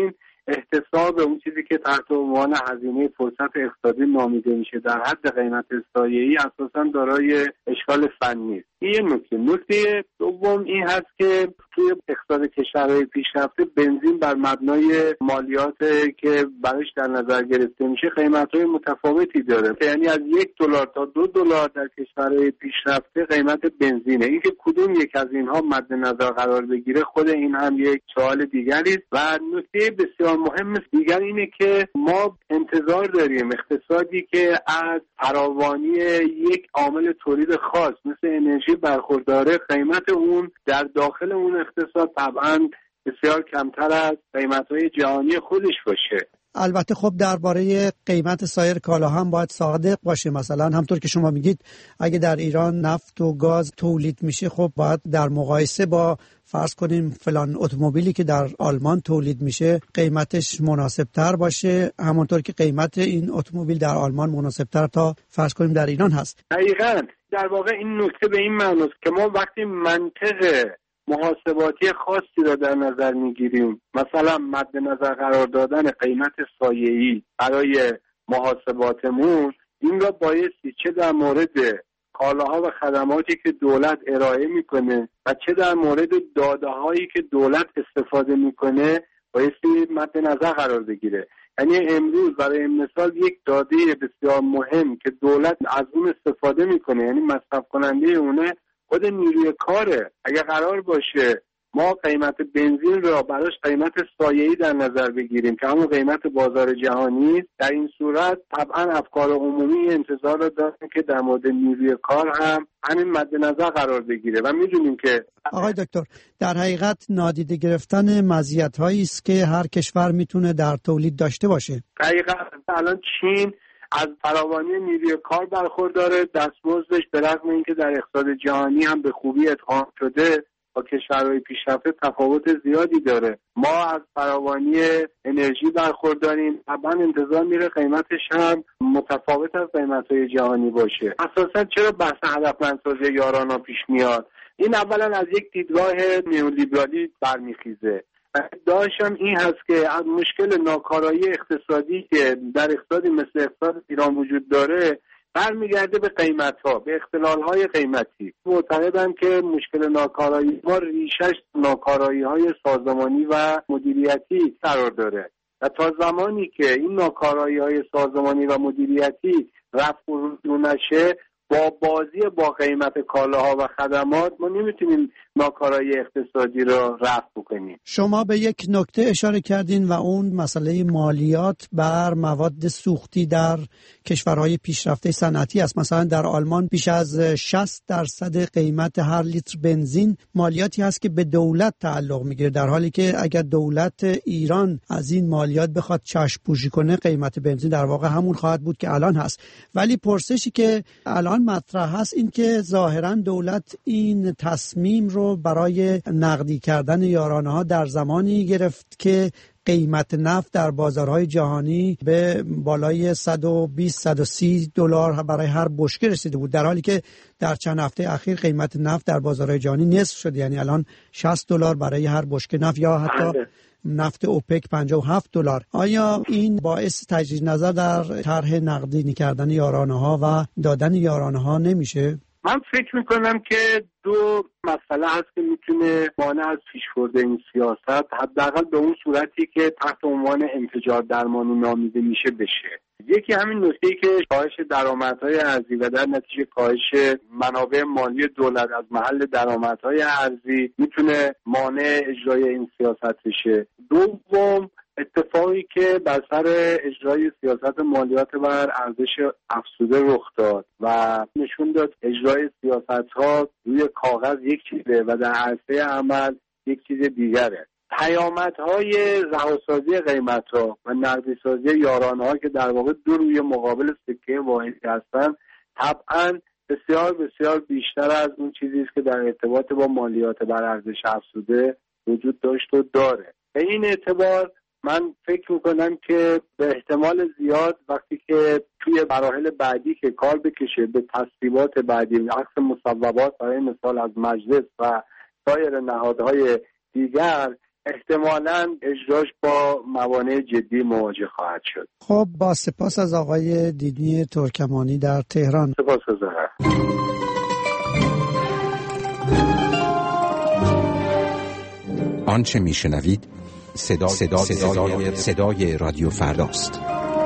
احتساب اون چیزی که تحت عنوان هزینه فرصت اقتصادی نامیده میشه در حد قیمت سایه‌ای اساساً دارای اشکال فنی است. این نکته دوم این هست که توی اقتصاد کشورهای پیشرفته بنزین بر مبنای مالیات که برایش در نظر گرفته میشه قیمت‌های متفاوتی داره، یعنی از $1 تا $2 در کشورهای پیشرفته قیمت بنزینه. اینکه کدوم یک از اینها مد نظر قرار بگیره خود این هم یک سوال دیگری است. و نکته بسیار مهم دیگر اینه که ما انتظار داریم اقتصادی که از فراوانی یک عامل تولید خاص مثل انرژی برخورداره، قیمت اون در داخل اون اقتصاد طبعاً بسیار کمتر از قیمت‌های جهانی خودش باشه. البته خب درباره قیمت سایر کالاها هم باید صادق باشه. مثلا همطور که شما میگید اگه در ایران نفت و گاز تولید میشه، خب باید در مقایسه با فرض کنیم فلان اتومبیلی که در آلمان تولید میشه قیمتش مناسبتر باشه، همونطور که قیمت این اتومبیل در آلمان مناسبتر تا فرض کنیم در ایران هست. دقیقاً در واقع این نکته به این معناست که ما وقتی منطق محاسباتی خاصی را در نظر میگیریم، مثلا مد نظر قرار دادن قیمت سایه‌ای برای محاسباتمون، این را بایستی چه در مورد کالاها و خدماتی که دولت ارائه میکنه و چه در مورد داده‌هایی که دولت استفاده میکنه بایستی مد نظر قرار بگیره. یعنی امروز برای مثال یک داده بسیار مهم که دولت از اون استفاده میکنه، یعنی مصرف کننده اونه خود نیروی کاره. اگر قرار باشه ما قیمت بنزین را براش قیمت سایه‌ای در نظر بگیریم که همون قیمت بازار جهانی، در این صورت طبعا افکار عمومی انتظار را دارن که در مورد نیروی کار هم همین مد نظر قرار بگیره. و میدونیم که آقای دکتر در حقیقت نادیده گرفتن مزیت‌هایی است که هر کشور میتونه در تولید داشته باشه. دقیقاً الان چین از فراوانی نیروی کار برخورداره، دستمزدش به رغم اینکه در اقتصاد جهانی هم به خوبی ادغام شده با کشورهای پیشرفته تفاوت زیادی داره. ما از فراوانی انرژی برخورداریم، طبعا انتظار میره قیمتش هم متفاوت از قیمت‌های جهانی باشه. اساسا چرا بحث هدفمندسازی یارانه پیش میاد؟ این اولا از یک دیدگاه نیولیبرالی برمیخیزه. ادعاشم این هست که از مشکل ناکارایی اقتصادی که در اقتصادی مثل اقتصاد ایران وجود داره برمیگرده به قیمت‌ها، به اختلال‌های قیمتی. معتقدم که مشکل ناکارایی ما ریشش ناکارایی‌های سازمانی و مدیریتی قرار داره و تا زمانی که این ناکارایی‌های سازمانی و مدیریتی رفع و رجوع نشه، با بازی با قیمت کالاها و خدمات ما نمیتونیم ناکارایی اقتصادی را رفع بکنیم. شما به یک نکته اشاره کردین و اون مسئله مالیات بر مواد سوختی در کشورهای پیشرفته صنعتی است. مثلا در آلمان بیش از 60% قیمت هر لیتر بنزین مالیاتی هست که به دولت تعلق میگیره، در حالی که اگر دولت ایران از این مالیات بخواد چشم پوشی کنه قیمت بنزین در واقع همون خواهد بود که الان هست. ولی پرسشی که الان مطرح هست این که ظاهرا دولت این تصمیم رو برای نقدی کردن یارانه ها در زمانی گرفت که قیمت نفت در بازارهای جهانی به بالای 120-130 دلار برای هر بشکه رسیده بود، در حالی که در چند هفته اخیر قیمت نفت در بازارهای جهانی نصف شد، یعنی الان 60 دلار برای هر بشکه نفت یا حتی نفت اوپک 57 دلار. آیا این باعث تجدید نظر در طرح نقدینی کردن یارانه ها و دادن یارانه ها نمیشه؟ من فکر میکنم که دو مسئله هست که میتونه مانع از پیشبرد این سیاست، حداقل به اون صورتی که تحت عنوان انفجار درمانی نامیده میشه بشه. یکی همین نکته‌ای که کاهش درآمدهای ارزی و در نتیجه کاهش منابع مالی دولت از محل درآمدهای ارزی میتونه مانع اجرای این سیاست بشه. دوم، اتفاقی که بر سر اجرای سیاست مالیات بر ارزش افزوده رخ داد و نشون داد اجرای سیاست‌ها روی کاغذ یک چیزه و در عرصه عمل یک چیز دیگره. پیامدهای رهاسازی قیمت‌ها و نقدی‌سازی یارانه‌ها که در واقع دو روی مقابل سکه واحدی هستن طبعاً بسیار بسیار بیشتر از اون چیزی است که در ارتباط با مالیات بر ارزش افزوده وجود داشت و داره. به این اعتبار من فکر میکنم که به احتمال زیاد وقتی که توی مراحل بعدی که کار بکشه به تصویبات بعدی، عکس مصوبات برای مثال از مجلس و سایر نهادهای دیگر، احتمالاً اجراش با موانع جدی مواجه خواهد شد. خب با سپاس از آقای دیدنی ترکمانی در تهران. سپاسگزارم. آنچه میشنوید صدای رادیو فرداست.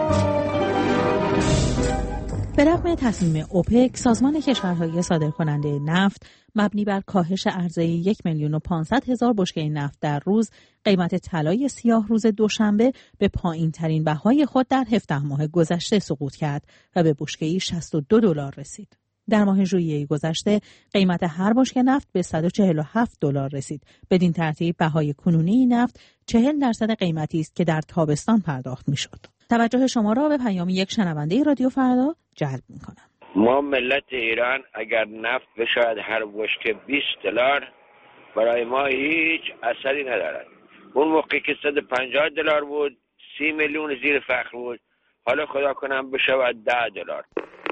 به رغم تصمیم اوپک، سازمان کشورهای صادرکننده نفت مبنی بر کاهش عرضه 1,500,000 بشکه نفت در روز، قیمت طلای سیاه روز دوشنبه به پایین‌ترین بهای خود در 17 ماه گذشته سقوط کرد و به بشکه‌ای $62 رسید. در ماه ژوئیه گذشته قیمت هر بشکه نفت به $147 رسید. بدین ترتیب بهای کنونی نفت 40% قیمتی است که در تابستان پرداخت می‌شد. توجه شما را به پیام یک شنونده رادیو فردا جلب می‌کنم. ما ملت ایران اگر نفت بشود هر بشکه $20 برای ما هیچ اثری ندارد. اون موقعی که $150 بود 30 میلیون زیر فخر بود، حالا خدا کنم بشود $10.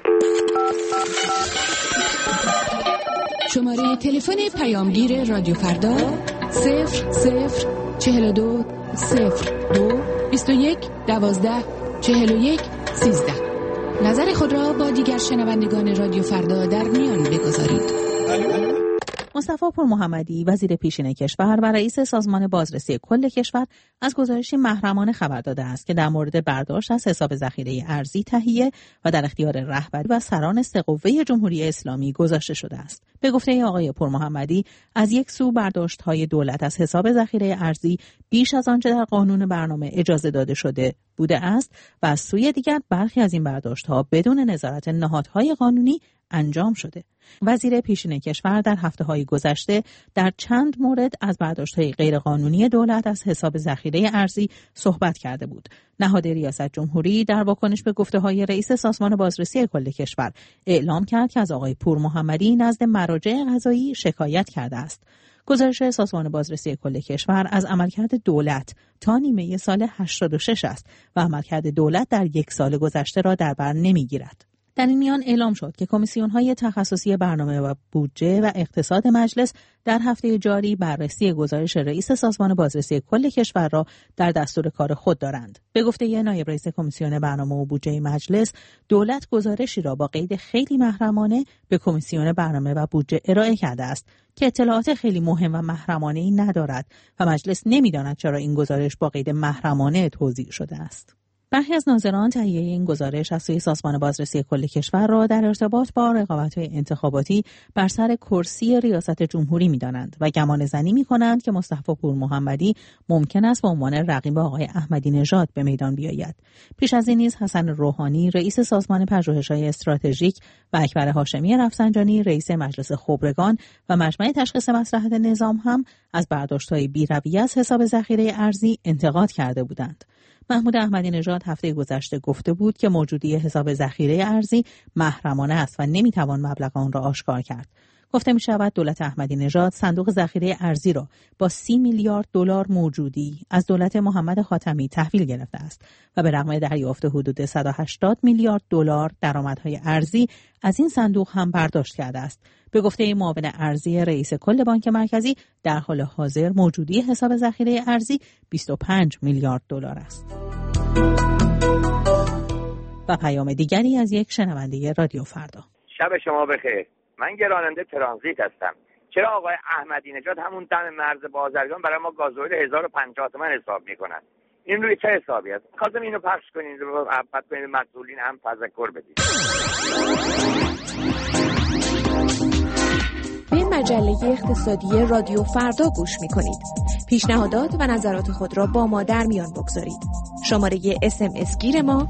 شماره تلفن پیامگیر رادیو فردا 0042 02 21 12 41 13. نظر خود را با دیگر شنوندگان رادیو فردا در میان بگذارید. مصطفی پورمحمدی، وزیر پیشین کشور و رئیس سازمان بازرسی کل کشور، از گزارشی محرمانه خبر داده است که در مورد برداشت از حساب ذخیره ارزی تهیه و در اختیار رهبری و سران سه قوه جمهوری اسلامی گذاشته شده است. به گفته آقای پورمحمدی، از یک سو برداشت‌های دولت از حساب ذخیره ارزی بیش از آنچه در قانون برنامه اجازه داده شده بوده است و از سوی دیگر برخی از این برداشت‌ها بدون نظارت نهادهای قانونی انجام شده. وزیر پیشین کشور در هفته‌های گذشته در چند مورد از برداشت‌های غیرقانونی دولت از حساب ذخیره ارزی صحبت کرده بود. نهاد ریاست جمهوری در واکنش به گفته‌های رئیس سازمان بازرسی کل کشور اعلام کرد که از آقای پورمحمدی نزد مراجع قضایی شکایت کرده است. گزارش سازمان بازرسی کل کشور از عملکرد دولت تا نیمه سال 86 است و عملکرد دولت در یک سال گذشته را در بر نمی‌گیرد. در این میان اعلام شد که کمیسیون‌های تخصصی برنامه و بودجه و اقتصاد مجلس در هفته جاری بررسی گزارش رئیس سازمان بازرسی کل کشور را در دستور کار خود دارند. به گفته نایب رئیس کمیسیون برنامه و بودجه مجلس، دولت گزارشی را با قید خیلی محرمانه به کمیسیون برنامه و بودجه ارائه کرده است که اطلاعات خیلی مهم و محرمانه‌ای ندارد و مجلس نمی‌داند چرا این گزارش با قید محرمانه توزیع شده است. برخی از ناظران تهیه این گزارش از سوی سازمان بازرسی کل کشور را در ارتباط با رقابت‌های انتخاباتی بر سر کرسی ریاست جمهوری می‌دانند و گمان زنی می‌کنند که مصطفی پورمحمدی ممکن است به عنوان رقیب آقای احمدی نژاد به میدان بیاید. پیش از این نیز حسن روحانی، رئیس سازمان پژوهش‌های استراتژیک و اکبر هاشمی رفسنجانی، رئیس مجلس خبرگان و مجمع تشخیص مصلحت نظام هم از برداشت‌های بی‌رویه از حساب ذخیره ارزی انتقاد کرده بودند. محمود احمدی نژاد هفته گذشته گفته بود که موجودی حساب ذخیره ارزی محرمانه است و نمیتوان مبلغ آن را آشکار کرد. گفته می شود دولت احمدی نژاد صندوق ذخیره ارزی را با 30 میلیارد دلار موجودی از دولت محمد خاتمی تحویل گرفته است و به رغم دریافت حدود 180 میلیارد دلار درآمدهای ارزی از این صندوق هم برداشت کرده است. به گفته معاون ارزی رئیس کل بانک مرکزی، در حال حاضر موجودی حساب ذخیره ارزی 25 میلیارد دلار است. و پیام دیگری از یک شنونده رادیو فردا. شب شما بخیر. من راننده ترانزیت هستم. چرا آقای احمدی نژاد همون دم مرز بازرگان برای ما گازوئیل 1050 تومان حساب میکنن؟ این روی چه حسابی است؟ خواستم اینو پخش کنین و محبت کنین، مسئولین هم تذکر بدید. به مجله اقتصادی رادیو فردا گوش میکنید. پیشنهادات و نظرات خود را با ما در میان بگذارید. شماره SMS گیر ما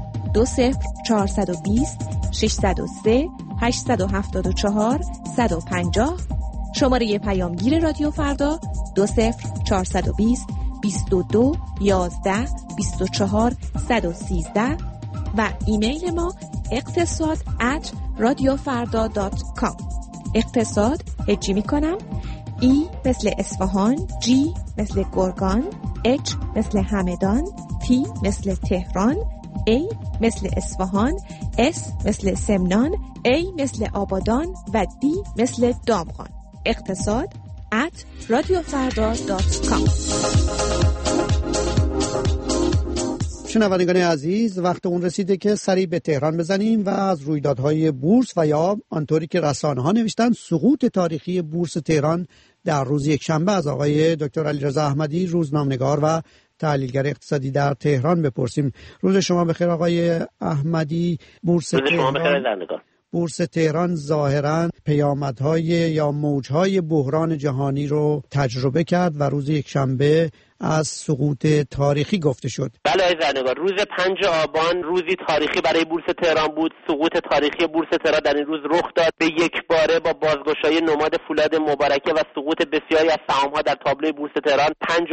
20420 603 874 150. شماره پیامگیر رادیو فردا 20420 22 11 24 113 و ایمیل ما اقتصاد@radiofarda.com. اقتصاد هجی میکنم. ای مثل اصفهان، جی مثل گرگان، اچ مثل همدان، تی مثل تهران، ای مثل اصفهان، اس مثل سمنان، ای مثل آبادان و دی مثل دامغان. اقتصاد @radiofarda.com. شنوندگان عزیز، وقت اون رسیده که سری به تهران بزنیم و از رویدادهای بورس و یا آنطوری که رسانه‌ها نوشتن سقوط تاریخی بورس تهران در روز یکشنبه از آقای دکتر علیرضا احمدی، روزنامه‌نگار و تحلیلگر اقتصادی در تهران بپرسیم. روز شما بخیر آقای احمدی. بورس تهران ظاهراً پیامدهای یا موجهای بحران جهانی رو تجربه کرد و روز یکشنبه از سقوط تاریخی گفته شد. بله آقای زرنگار، روز 5 آبان روزی تاریخی برای بورس تهران بود. سقوط تاریخی بورس تهران در این روز رخ داد. به یک باره با بازگشایی نماد فولاد مبارکه و سقوط بسیاری از سهام‌ها در تابلوی بورس تهران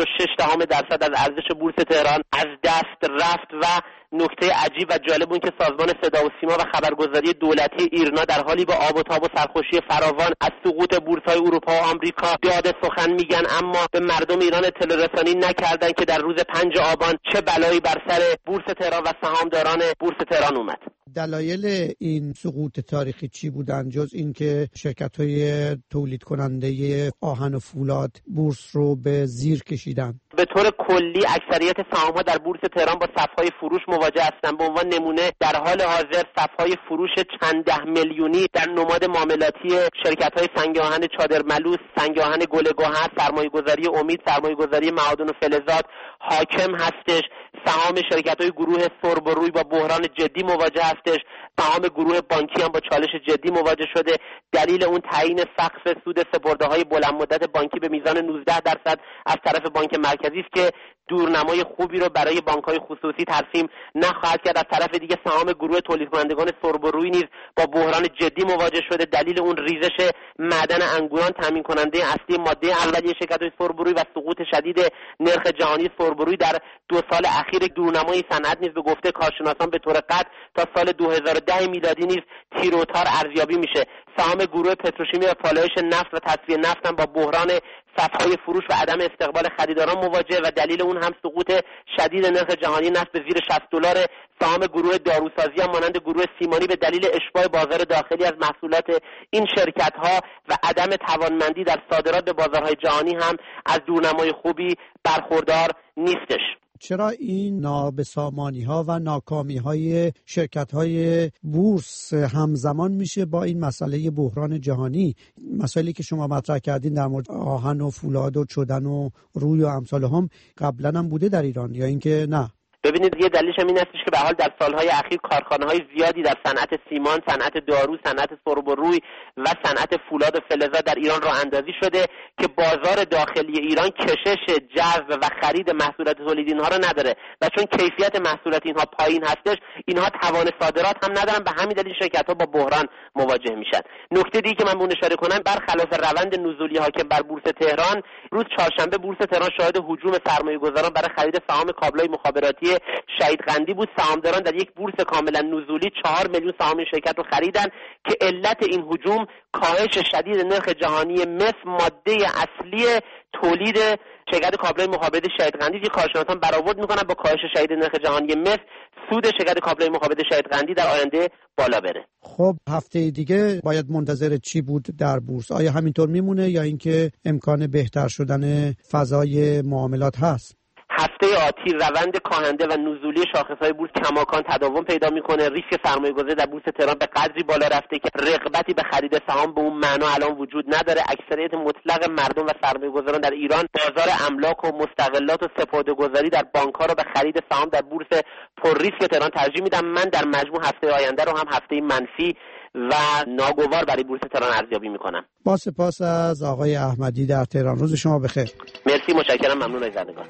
5.6% از ارزش بورس تهران از دست رفت و نکته عجیب و جالب اون که سازمان صدا و سیما و خبرگزاری دولتی ایرنا در حالی با آب و تاب و سرخوشی فراوان از سقوط بورس‌های اروپا و آمریکا داد سخن میگن، اما به مردم ایران اطلاع رسانی نکردن که در روز 5 آبان چه بلایی بر سر بورس تهران و سهامداران بورس تهران اومد. دلایل این سقوط تاریخی چی بودن جز اینکه شرکت‌های تولید کننده آهن و فولاد بورس رو به زیر کشیدن؟ به طور کلی اکثریت سهام‌ها در بورس تهران با صف‌های فروش مواجه هستند. به عنوان نمونه در حال حاضر صف‌های فروش چند ده میلیونی در نماد معاملاتی شرکت‌های سنگ آهن چادر ملوس، سنگ آهن گل گوهر، سرمایه‌گذاری امید، سرمایه‌گذاری معادن و فلزات حاکم هستش. سهام شرکت‌های گروه سرب و روی با بحران جدی مواجه هستش. سهام گروه بانکی هم با چالش جدی مواجه شده. دلیل اون تعیین سقف سود سپرده‌های بلند مدت بانکی به میزان 19% از طرف بانک مرکزی است که دورنمای خوبی رو برای بانک‌های خصوصی ترسیم نخواهد کرد. از طرف دیگه سهام گروه تولید کنندگان سرب و روی نیز با بحران جدی مواجه شده. دلیل اون ریزش معدن انگوران تامین کننده اصلی ماده اولیه شرکت‌های سرب و روی و سقوط شدید نرخ جهانی سرب و روی در 2 سال اخیر دورنمای صنعت نیز به گفته کارشناسان به طور قطع تا سال 2010 میلادی نیز تیر و تار ارزیابی میشه. سهام گروه پتروشیمی و پالایش نفت و تصفیه نفت هم با بحران صف‌های فروش و عدم استقبال خریداران مواجه و دلیل اون هم سقوط شدید نرخ جهانی نفت به زیر $60. سهام گروه داروسازی هم مانند گروه سیمانی به دلیل اشباع بازار داخلی از محصولات این شرکت‌ها و عدم توانمندی در صادرات به بازارهای جهانی هم از دورنمای خوبی برخوردار نیستش. چرا این نابسامانی‌ها و ناکامی‌های شرکت‌های بورس همزمان میشه با این مسئله بحران جهانی؟ مسائلی که شما مطرح کردین در مورد آهن و فولاد و چدن و روی و امثال هم قبلا هم بوده در ایران یا اینکه نه؟ ببینید یه دلیلش هم این هستش که به حال در سالهای اخیر کارخانه‌های زیادی در صنعت سیمان، صنعت دارو، صنعت سرب و روی و صنعت فولاد و فلزات در ایران راه اندازی شده که بازار داخلی ایران کشش جذب و خرید محصولات تولیدی اینها رو نداره و چون کیفیت محصولات اینها پایین هستش اینها توان صادرات هم ندارن، به همین دلیل شرکت‌ها با بحران مواجه میشن. نکته دیگه که من به اون اشاره کنم، برخلاف روند نزولی حاکم بر بورس تهران، روز چهارشنبه بورس تهران شاهد هجوم سرمایه‌گذاران برای خرید سهام کابل‌های مخابراتی شهید قندی بود. سهامداران در یک بورس کاملا نزولی 4 میلیون سهام این شرکت رو خریدن که علت این هجوم کاهش شدید نرخ جهانی مس، ماده اصلی تولید شرکت کابل‌های مخابراتی شهید قندی که کارشناسان برآورد میکنن با کاهش شدید نرخ جهانی مس سود شرکت کابل‌های مخابراتی شهید قندی در آینده بالا بره. خب هفته دیگه باید منتظر چی بود در بورس؟ آیا همینطور میمونه یا اینکه امکان بهتر شدن فضای معاملات هست؟ هفته آتی روند کاهنده و نزولی شاخص‌های بورس کماکان تداوم پیدا میکنه. ریسک سرمایه‌گذاری در بورس تهران به قدری بالا رفته که رغبتی به خرید سهام به اون معنا الان وجود نداره. اکثریت مطلق مردم و سرمایه‌گذاران در ایران بازار املاک و مستغلات و سپرده‌گذاری در بانک‌ها رو به خرید سهام در بورس پر ریسک تهران ترجیح میدن. من در مجموع هفته آینده رو هم هفته منفی و ناگوار برای بورس تهران ارزیابی میکنم. با سپاس از آقای احمدی در تهران. روز شما بخیر. مرسی، متشکرم، ممنون از زندگان.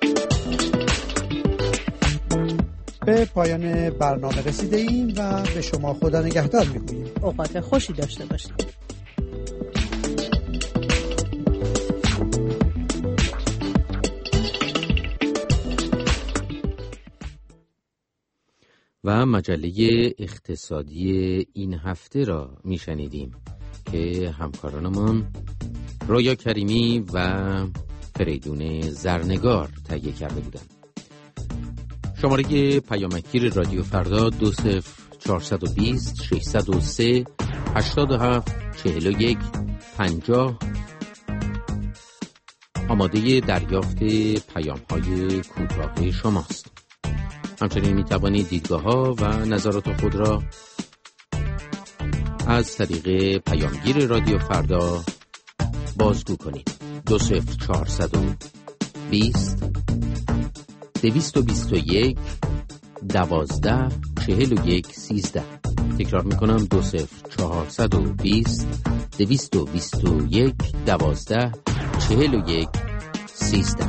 به پایان برنامه رسیده ایم و به شما خدا نگهدار میگوییم. اوقات خوشی داشته باشید. و مجله اقتصادی این هفته را میشنیدیم که همکارانمان رویا کریمی و فریدون زرنگار تهیه کرده بودند. شماره پیامکگیر رادیو فردا 20420 603 87 41 50 آماده دریافت پیام‌های کوتاه شماست. همچنین می‌توانید دیدگاه‌ها و نظرات خود را از طریق پیامگیر رادیو فردا بازگو کنید. 20420 221 12 41 13. تکرار میکنم 20420 221 12 41 13.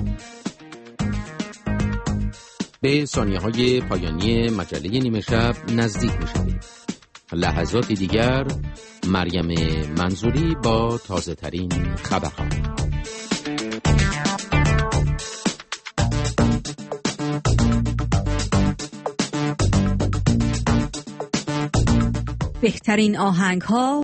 به ثانیه‌های پایانی مجله نیمه شب نزدیک می‌شویم. لحظاتی دیگر مریم منظوری با تازه ترین خبرها. بهترین آهنگ‌ها